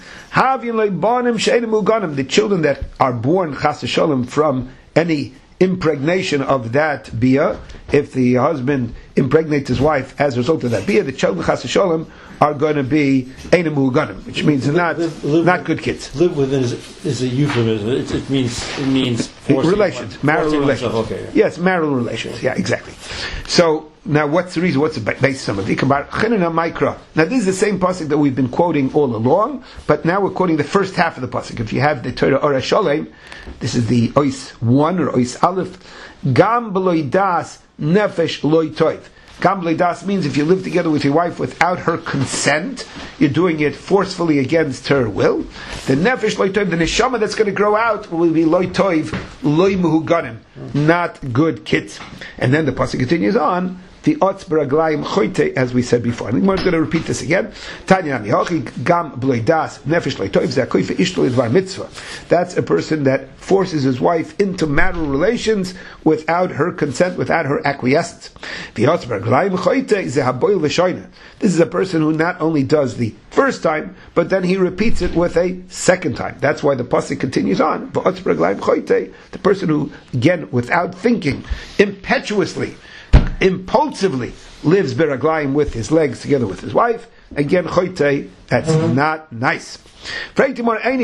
S1: The children that are born chas v'shalom from any impregnation of that bia, if the husband impregnates his wife as a result of that bia, the children chas v'shalom are going to be einem muganim, which means they're not live, live, not good kids.
S4: Live within is, is a euphemism. It, it means it means
S1: relations,
S4: one,
S1: marital relations.
S4: Okay, yeah.
S1: Yes, marital relations. Yeah, exactly. So now, what's the reason? What's the basis of it? Now, this is the same pasuk that we've been quoting all along, but now we're quoting the first half of the pasuk. If you have the Torah Ora Sholem, this is the Ois one or Ois Aleph. Gam b'loi das nefesh loi toiv. Gam b'loi das means if you live together with your wife without her consent, you're doing it forcefully against her will. The nefesh loi toiv, the neshama that's going to grow out, will be loi toiv, loi muhuganim, not good kids. And then the pasuk continues on. The otz baraglayim choite, as we said before. I'm going to repeat this again. Tanya mihochi gam bloidas nefesh leitoiv zakoife ishtol idvar mitzvah. That's a person that forces his wife into marital relations without her consent, without her acquiescence. The otz baraglayim choite zehaboil v'shoina. This is a person who not only does the first time, but then he repeats it with a second time. That's why the pasuk continues on. The otz baraglayim choite, the person who, again, without thinking, impetuously, impulsively lives beraglayim with his legs together with his wife. Again, choite, that's mm-hmm. not nice. Rava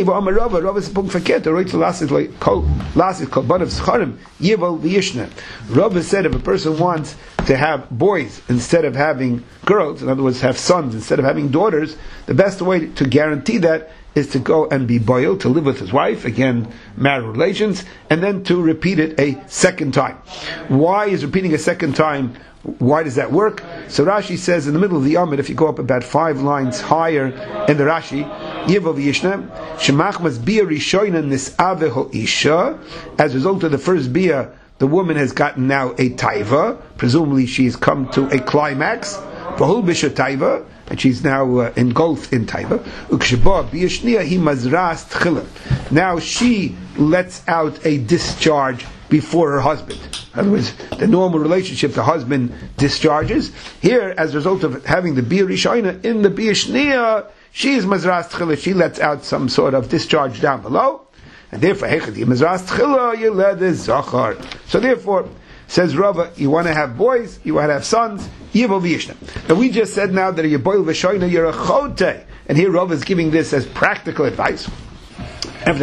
S1: said if a person wants to have boys instead of having girls, in other words, have sons instead of having daughters, the best way to guarantee that is to go and be boil, to live with his wife, again, marital relations, and then to repeat it a second time. Why is repeating a second time, why does that work? So Rashi says in the middle of the Amid, if you go up about five lines higher in the Rashi, Yevav Yishna, Shemachmas Bia Rishoina Nis'ave Ho'isha, as a result of the first Bia, the woman has gotten now a taiva, presumably she's come to a climax, V'hul Bisha taiva, and she's now uh, engulfed in taiva. Now she lets out a discharge before her husband. In other words, the normal relationship, the husband discharges. Here, as a result of having the Bia Rishoina in the Bia Shnia, she is Mazras Tchila, she lets out some sort of discharge down below. And therefore, Mazras Tchila, you let the Zachar. So therefore, says Rava, you want to have boys, you want to have sons, Yivav Yishna. Now we just said now that you're boil v'shoina, you're a chote. And here Rava is giving this as practical advice. If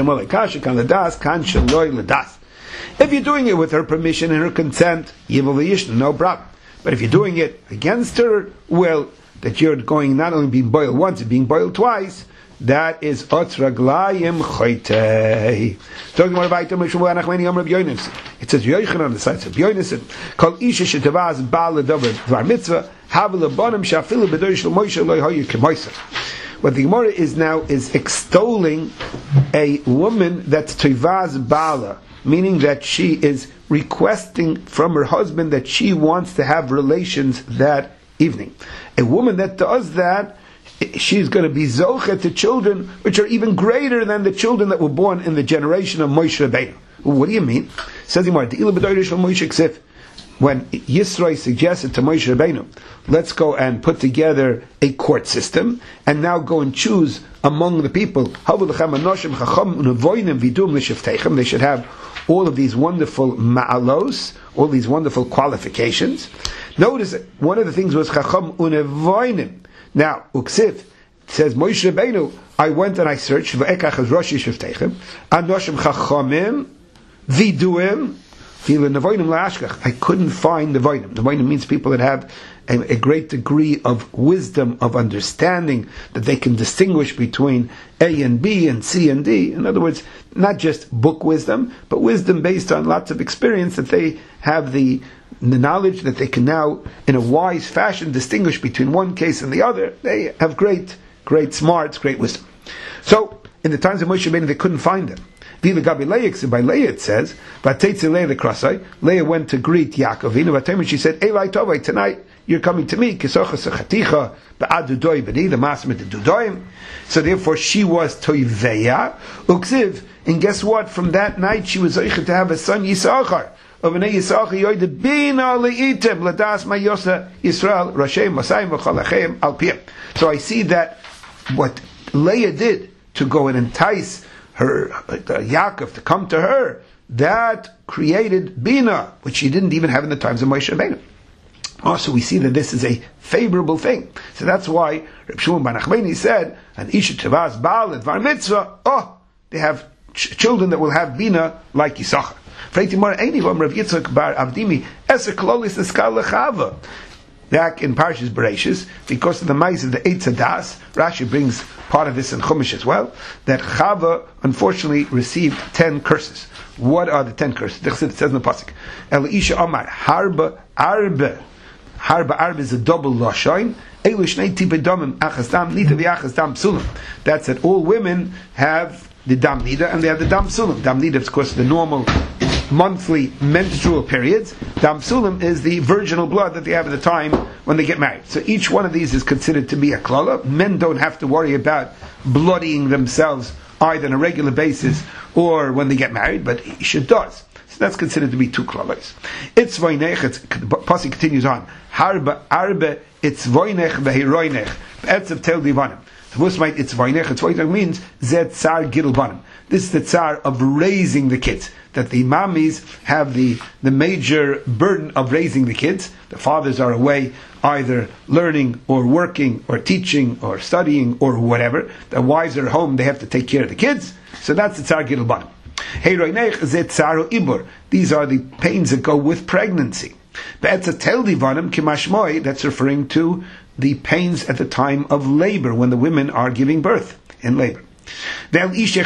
S1: you're doing it with her permission and her consent, Yivav Yishna, no problem. But if you're doing it against her will, that you're going not only being boiled once, but being boiled twice, that is Otz Raglayim Choytei. Talking about Vaitam Meshuvah Anachmeni Yom Reb Yonis. It says Yoichan on the sides of Yonis. Kol Isha Shetavaz Baal Ledover Dvar Mitzvah Havel Abonim Shafilu B'Dor Shel Moshe Lo Hoyu Kemoisa. What the Gemara is now is extolling a woman that's Tivaz Baala, meaning that she is requesting from her husband that she wants to have relations that evening. A woman that does that, she's going to be zoche to children which are even greater than the children that were born in the generation of Moshe Rabbeinu. What do you mean? Says Gemara, when Yisro suggested to Moshe Rabbeinu, let's go and put together a court system, and now go and choose among the people. They should have all of these wonderful ma'alos, all these wonderful qualifications. Notice one of the things was chacham unevoinim. Now, Uksiv says, Moshe Rabbeinu, I went and I searched, V'ekach as Rosh Yishuv Teichem, Anoshim Chachamim, Viduim, I couldn't find the Voinim. The Voinim means people that have a, a great degree of wisdom, of understanding, that they can distinguish between A and B and C and D. In other words, not just book wisdom, but wisdom based on lots of experience, that they have the, the knowledge that they can now, in a wise fashion, distinguish between one case and the other. They have great, great smarts, great wisdom. So, in the times of Moshe Rabbeinu, they couldn't find them. By Leah it says, Leah went to greet Yaakov. She said, Elai Tovai, tonight you're coming to me. So therefore she was Toiveya. Uksiv. And guess what? From that night she was able to have a son Yisachar. So I see that what Leah did to go and entice her, uh, Yaakov, to come to her, that created Bina, which she didn't even have in the times of Moshe Rabbeinu. Also, we see that this is a favorable thing. So that's why Reb Shimon bar Nachmani said, "An isha tevas baal edvar mitzvah." Oh, they have ch- children that will have Bina like Yisachar. Freitimar eini vam Rav Yitzchak bar Avdimi eser klolis eskal lechava. Back in Parshas Bereishis, because of the mice of the Eitz Hadas, Rashi brings part of this in Chumash as well, that Chava unfortunately received ten curses. What are the ten curses? It says in the pasuk, El Isha Amar Harba Arbe. Harba Arbe is a double lashon. That's that all women have the dam nida and they have the dam sulam. Dam nida is of course the normal monthly menstrual periods. Dam sulam is the virginal blood that they have at the time when they get married. So each one of these is considered to be a klala. Men don't have to worry about bloodying themselves either on a regular basis or when they get married, but Isha does. So that's considered to be two klalas. It's voinech, it's, the pasuk continues on. Harba arbe, it's voinech vehiroinech. Etzav tel divanim. It's voinech, it's voinech means zet tsar gilbanim. This is the tsar of raising the kids. That the mamis have the, the major burden of raising the kids. The fathers are away either learning or working or teaching or studying or whatever. The wives are home, they have to take care of the kids. So that's the tsar gilbanim. These are the pains that go with pregnancy. That's referring to the pains at the time of labor, when the women are giving birth in labor. Means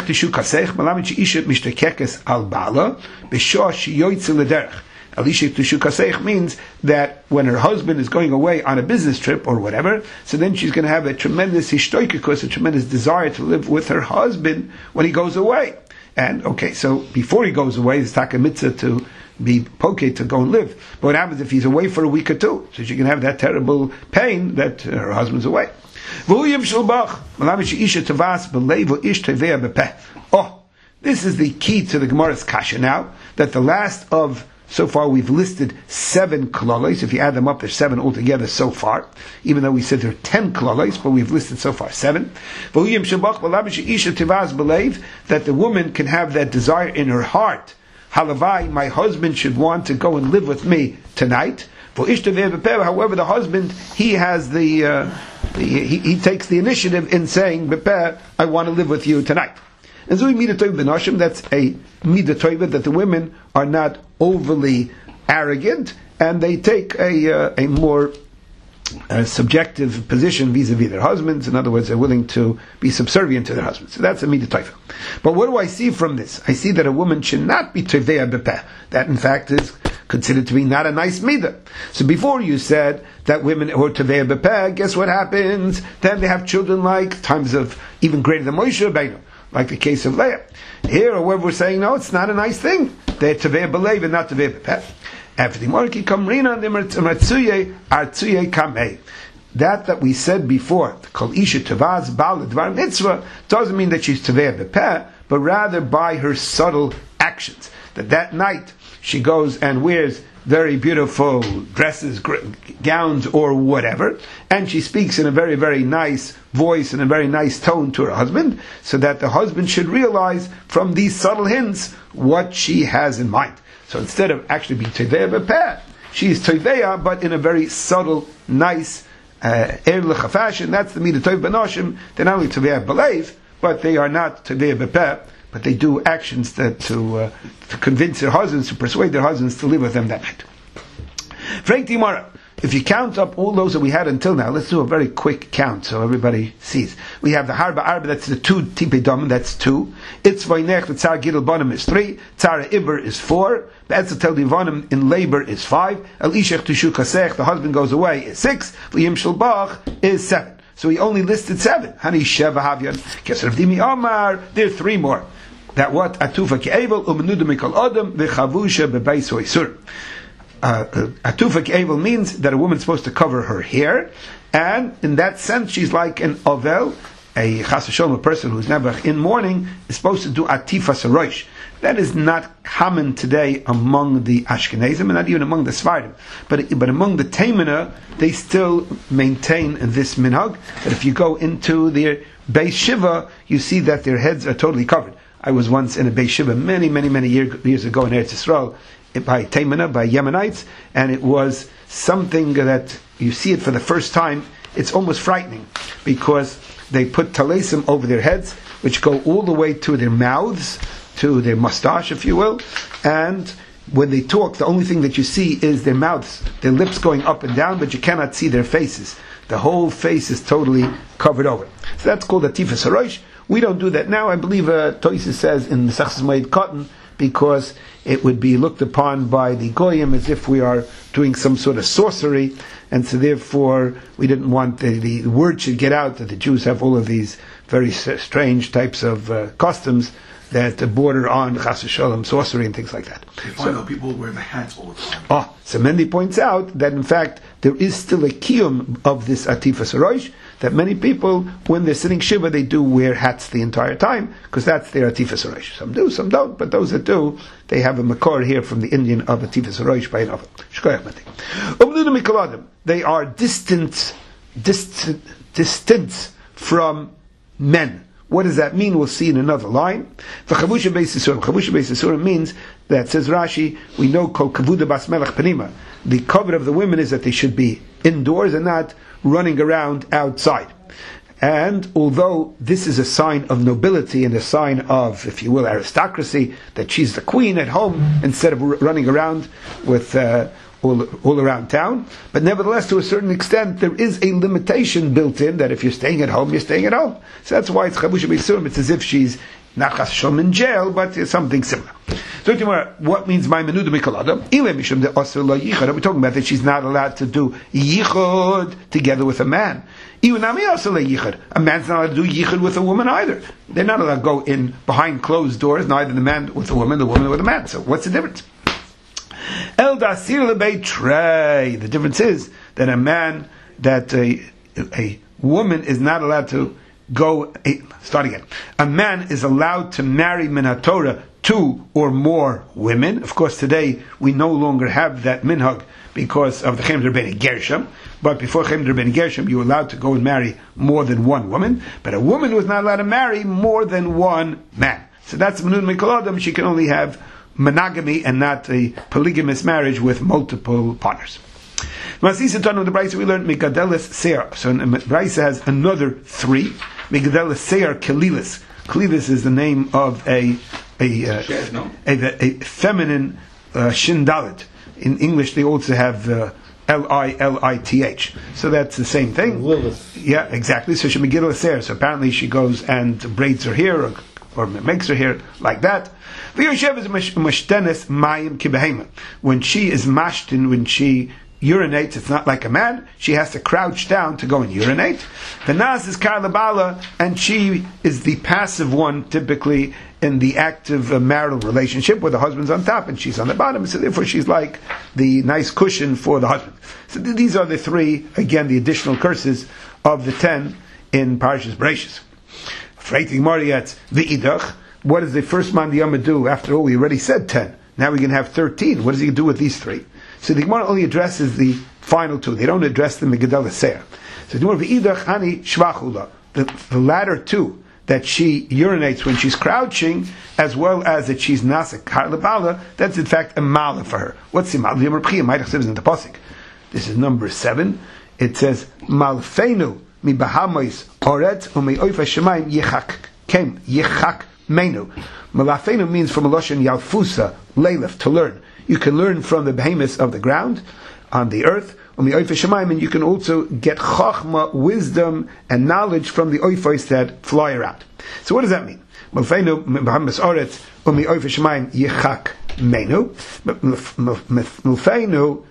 S1: that when her husband is going away on a business trip or whatever, so then she's going to have a tremendous hishtoikikus, a tremendous desire to live with her husband when he goes away. And okay, so before he goes away, it's taka mitzvah to be poke to go and live. But what happens if he's away for a week or two? So she can have that terrible pain that her husband's away. Oh, this is the key to the Gemara's kasha now, that the last of, so far we've listed seven klolos. If you add them up, there's seven altogether so far, even though we said there are ten klolos, but we've listed so far seven. That the woman can have that desire in her heart. Halavai, my husband should want to go and live with me tonight. However, the husband, he has the, uh, the he, he takes the initiative in saying, I want to live with you tonight. And so that's a midah tova, that the women are not overly arrogant, and they take a, uh, a more uh, subjective position vis-a-vis their husbands. In other words, they're willing to be subservient to their husbands. So that's a midah tova. But what do I see from this? I see that a woman should not be teveya bepeh. That in fact is considered to be not a nice midah. So before you said that women who are teveya bepeh, guess what happens? Then they have children like times of even greater than Moshe Rabbeinu, like the case of Leah. Here, however, we're saying, no, it's not a nice thing. They're tevei belev and not tevei bepeh. After the marki kamrina and the matzuye artzuye kamei. That that we said before, kol isha tevaz bal dvar mitzvah, doesn't mean that she's tevei bepeh, but rather by her subtle actions. That that night she goes and wears very beautiful dresses, gowns, or whatever, and she speaks in a very, very nice voice and a very nice tone to her husband, so that the husband should realize from these subtle hints what she has in mind. So instead of actually being teveya bepeh, she is teveya, but in a very subtle, nice, erlich uh, fashion. That's the midah tov b'noshim. They're not only teveya b'leiv, but they are not teveya bepeh, but they do actions that, to uh, to convince their husbands, to persuade their husbands to live with them that night. Freit Timara. If you count up all those that we had until now, let's do a very quick count so everybody sees. We have the Harba Arba, that's the two Tipe Dom, that's two. It's Vaynech, the Tzar Gidel Bonim is three. Tzara Iber is four. Be'etzatel Divonim in labor is five. El Ishech Tushu Kasech, the husband goes away, is six. V'yim Shalbach is seven. So he only listed seven. Hani Sheva Havyan. Keser Dimi Omar, there are three more. That what? Atufa Ke'evel, Umenuda Mikol Odom, V'chavusha Bebeis Hoisur. Atufa Ke'evel means that a woman's supposed to cover her hair, and in that sense she's like an Ovel, a Chas v'Sholom, a person who's never in mourning, is supposed to do Atifa Sarosh. That is not common today among the Ashkenazim, and not even among the Sfardim. But, but among the Taimina, they still maintain this minhag, that if you go into their Beis Shiva, you see that their heads are totally covered. I was once in a Beis Shiva many, many, many year, years ago in Eretz Yisrael, by Taimina, by Yemenites, and it was something that you see it for the first time. It's almost frightening, because they put talesim over their heads, which go all the way to their mouths, to their mustache, if you will, and when they talk, the only thing that you see is their mouths, their lips going up and down, but you cannot see their faces. The whole face is totally covered over. So that's called a tifas harosh. We don't do that now. I believe uh, Toysis says in Mesachas Moed Cotton, because it would be looked upon by the Goyim as if we are doing some sort of sorcery, and so therefore we didn't want the, the word should get out that the Jews have all of these very strange types of uh, customs that border on Chas v'Sholom, sorcery and things like that.
S3: They find out people wear the hats all the time.
S1: Oh, so Mendy points out that in fact there is still a kiyum of this Atifa Sarosh, that many people, when they're sitting Shiva, they do wear hats the entire time, because that's their Atifa Sarosh. Some do, some don't, but those that do, they have a makor here from the Indian of Atifa Sarosh by an oven. They are distant, distant, distant from men. What does that mean? We'll see in another line. The Chavusha Beis Yisurim. Chavusha Beis Yisurim means that, says Rashi, we know Kol Kavuda Bas Melech Penima. The cover of the women is that they should be indoors and not running around outside. And although this is a sign of nobility and a sign of, if you will, aristocracy, that she's the queen at home instead of r- running around with uh, all, all around town, but nevertheless, to a certain extent, there is a limitation built in that if you're staying at home, you're staying at home. So that's why it's Chavusha Beis Yisurim. It's as if she's not Chas v'Sholom in jail, but it's something similar. So what means my menuda mikol adam? We're talking about that she's not allowed to do yichud together with a man. A man's not allowed to do yichud with a woman either. They're not allowed to go in behind closed doors, neither the man with the woman, the woman with the man. So what's the difference? El dasir lebeitrei. The difference is that a man, that a, a woman is not allowed to go. A, start again. A man is allowed to marry min haTorah two or more women. Of course, today we no longer have that minhag because of the Chemder Ben Gershom. But before Chemder Ben Gershom, you were allowed to go and marry more than one woman. But a woman was not allowed to marry more than one man. So that's Menud Mikol Adam. She can only have monogamy and not a polygamous marriage with multiple partners. Masisa Tanu the Brisa we learned Migadelis Seir. So Brisa has another three. Migadelis Seir Kalilis. Kalilis is the name of a a uh,
S3: Shed, no?
S1: a, a, a feminine uh, shindalit. In English, they also have uh, L I L I T H. So that's the same thing.
S4: Lilith.
S1: Yeah, exactly. So she Megillah Seir. So apparently she goes and braids her hair or, or makes her hair like that. When she is mashtin, when she urinates, it's not like a man. She has to crouch down to go and urinate. The nas is karlabala, and she is the passive one, typically in the active uh, marital relationship, where the husband's on top and she's on the bottom. So therefore, she's like the nice cushion for the husband. So th- these are the three, again, the additional curses of the ten in Parashas Bereishis. Freiting Marietz v'idach. What does the first man the Yama do? After all, we already said ten. Now we can have thirteen. What does he do with these three? So the Gemara only addresses the final two. They don't address the Megiddah Seir. So the Gemara v'idach hani shvachula. The the latter two, that she urinates when she's crouching, as well as that she's nasik karlabala, that's in fact a mala for her. What's the mala? The Yom Rechia might have said in the pasuk. This is number seven. It says malfeinu mi bahamois oret umi oifa shemayim yichak kem yichak menu. Malafenu means from a lashon yalfusa, leilef, to learn. You can learn from the behemoths of the ground, on the earth, and you can also get chachma, wisdom, and knowledge from the oifos that fly around. So what does that mean? Malafenu behemoths oretz umi oifos shemayim yichak menu. Malafenu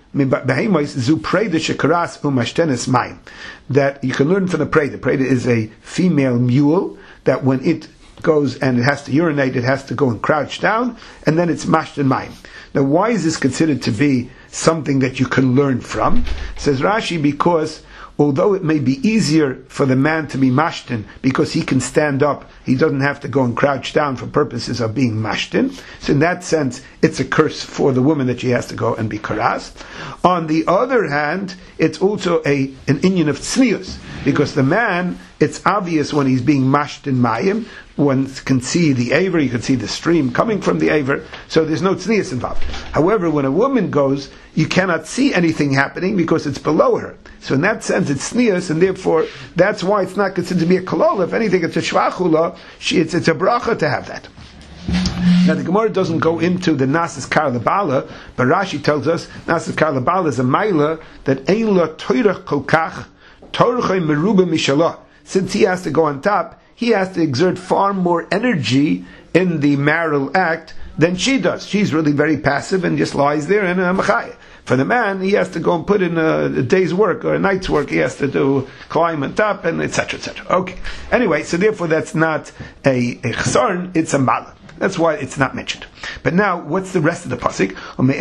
S1: that you can learn from the preda. The preda is a female mule that when it goes and it has to urinate, it has to go and crouch down, and then it's mashed in mayim. Now, why is this considered to be something that you can learn from? Says Rashi, because although it may be easier for the man to be mashtin because he can stand up, he doesn't have to go and crouch down for purposes of being mashtin. So in that sense, it's a curse for the woman that she has to go and be karas. On the other hand, it's also a an inyan of tznius, because the man, it's obvious when he's being mashed in mayim, one can see the aver, you can see the stream coming from the aver, so there's no tznius involved. However, when a woman goes, you cannot see anything happening because it's below her. So in that sense, it's tznius, and therefore, that's why it's not considered to be a kolol. If anything, it's a shvachula, it's, it's a bracha to have that. Now the Gemara doesn't go into the Nasas Kar Labala, but Rashi tells us Nasas Kar Labala is a maila that ein la toirach kolkach torchay meruba mishalah. Since he has to go on top, he has to exert far more energy in the marital act than she does. She's really very passive and just lies there in a machaya. For the man, he has to go and put in a, a day's work or a night's work. He has to do climb on top and et cetera, et cetera. Okay. Anyway, so therefore that's not a, a chsarn, it's a mala. That's why it's not mentioned. But now, what's the rest of the pasuk?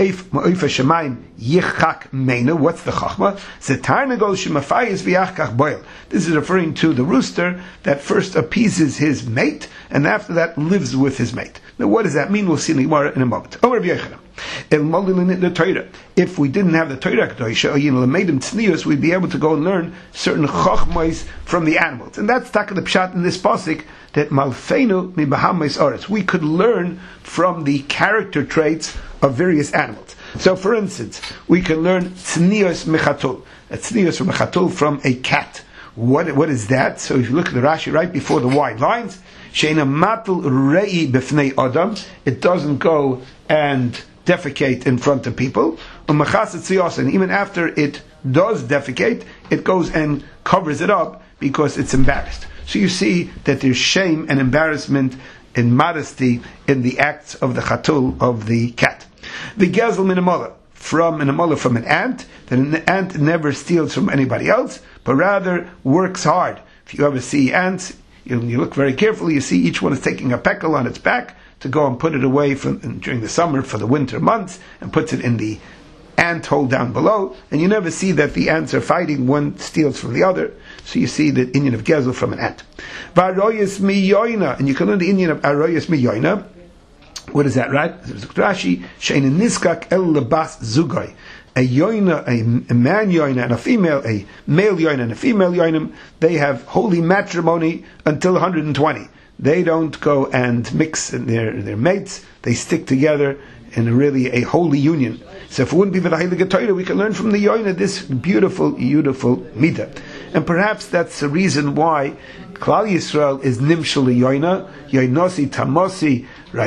S1: What's the chachma? This is referring to the rooster that first appeases his mate, and after that lives with his mate. Now, what does that mean? We'll see in the Gemara in a moment. If we didn't have the Torah Kedosha, we'd be able to go and learn certain chachmos from the animals, and that's taka the pshat in this pasuk, that malfeinu mi bahamis oretz. We could learn from the character traits of various animals. So, for instance, we can learn tznios mechatul. A tznios from a chatul, from a cat. What what is that? So, if you look at the Rashi right before the wide lines, sheina matul rei b'fnei adam. It doesn't go and defecate in front of people. And even after it does defecate, it goes and covers it up because it's embarrassed. So you see that there's shame and embarrassment and modesty in the acts of the chatul, of the cat. The gezel min amala, from an amala, from an ant, that an ant never steals from anybody else, but rather works hard. If you ever see ants, you, you look very carefully, you see each one is taking a peckle on its back to go and put it away from during the summer for the winter months, and puts it in the ant hole down below, and you never see that the ants are fighting, one steals from the other. So you see the Indian of Gezel from an ant. V'aroyas miyoina, and you can learn the Indian of aroyas miyoina. What is that, right? Rashi, she'ein niskak el lebas zugoy. A yoina, a, a man yoina, and a female, a male yoina and a female yoinim, they have holy matrimony until one hundred twenty. They don't go and mix their, their mates, they stick together in a really a holy union. So if it wouldn't be for the Heilige Torah, we can learn from the yoina this beautiful, beautiful midah. And perhaps that's the reason why Klal Yisrael is nimshal yoina, yoinosi, tamosi,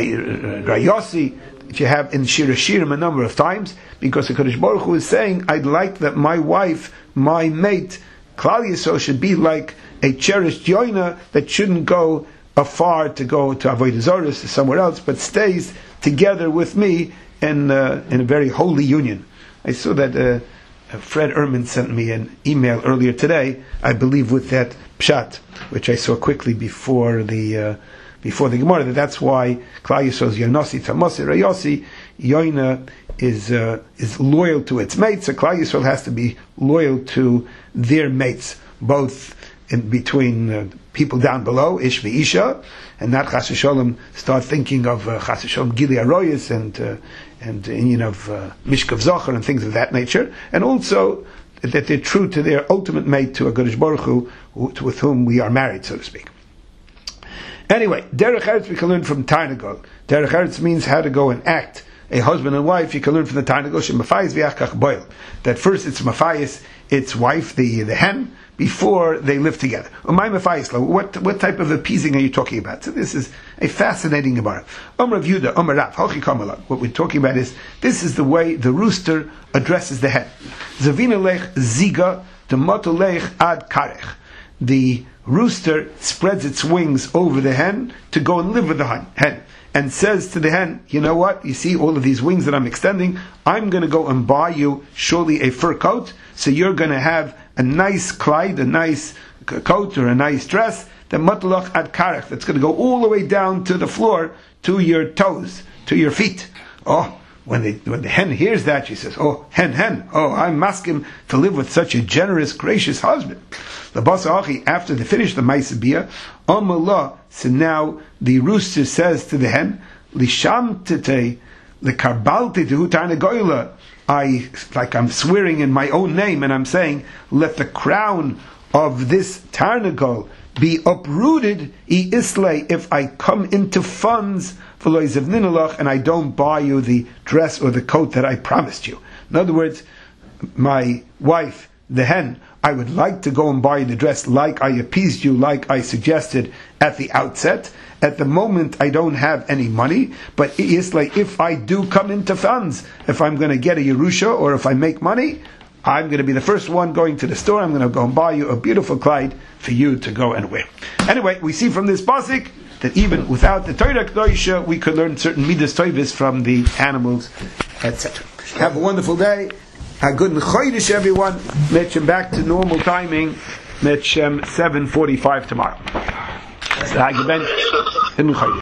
S1: rayosi, that you have in Shir Hashirim a number of times, because the Kadosh Baruch Hu is saying, I'd like that my wife, my mate, Klal Yisrael, should be like a cherished yoina that shouldn't go afar to go to Avodah Zarah, to somewhere else, but stays together with me in uh, in a very holy union. I saw that uh, Fred Ehrman sent me an email earlier today, I believe with that pshat, which I saw quickly before the uh, before the Gemara, that that's why Klal Yisrael's Yonosi, Tamosi, Rayosi, Yoina is uh, is loyal to its mates, so Klal Yisrael has to be loyal to their mates, both in between uh, people down below, Ish v'Isha, and not Chas v'Sholem start thinking of uh, Chas v'Sholem Gili Aroyas and uh, and you know of uh, Mishkav Zocher and things of that nature, and also that they're true to their ultimate mate, to a HaKadosh Baruch Hu, who, with whom we are married, so to speak. Anyway, Derech Eretz we can learn from Tarnagol. Derech Eretz means how to go and act a husband and wife, you can learn from the Tanakh shemafayis v'achkach boil. That first it's mafayis, its wife, the the hen, before they live together. What what type of appeasing are you talking about? So this is a fascinating Gemara. Umar Yehuda, Umar Rav, what we're talking about is this is the way the rooster addresses the hen. Zavina lech ziga demoto lech ad karech. The rooster spreads its wings over the hen to go and live with the hen, and says to the hen, you know what, you see all of these wings that I'm extending, I'm going to go and buy you surely a fur coat, so you're going to have a nice Clyde, a nice coat or a nice dress, the matloch ad karech, that's going to go all the way down to the floor, to your toes, to your feet. Oh, when, they, when the hen hears that, she says, oh, hen, hen, oh, I'm asking to live with such a generous, gracious husband. The Basa'achi, after they finish the Maisabiyah, Amallah, so now the rooster says to the hen, Lisham tete, lekarbalte tehu tarnagoyla, I, like I'm swearing in my own name, and I'm saying, let the crown of this tarnagol be uprooted, i islay, if I come into funds, and I don't buy you the dress or the coat that I promised you. In other words, my wife, the hen, I would like to go and buy you the dress like I appeased you, like I suggested at the outset. At the moment, I don't have any money, but it's like if I do come into funds, if I'm going to get a Yerusha or if I make money, I'm going to be the first one going to the store. I'm going to go and buy you a beautiful Clyde for you to go and wear. Anyway, we see from this pasuk that even without the Torah Kedosha, we could learn certain midas toivos from the animals, et cetera. Have a wonderful day. A good chodesh, everyone. Mitch, back to normal timing. Mitch, seven forty-five tomorrow.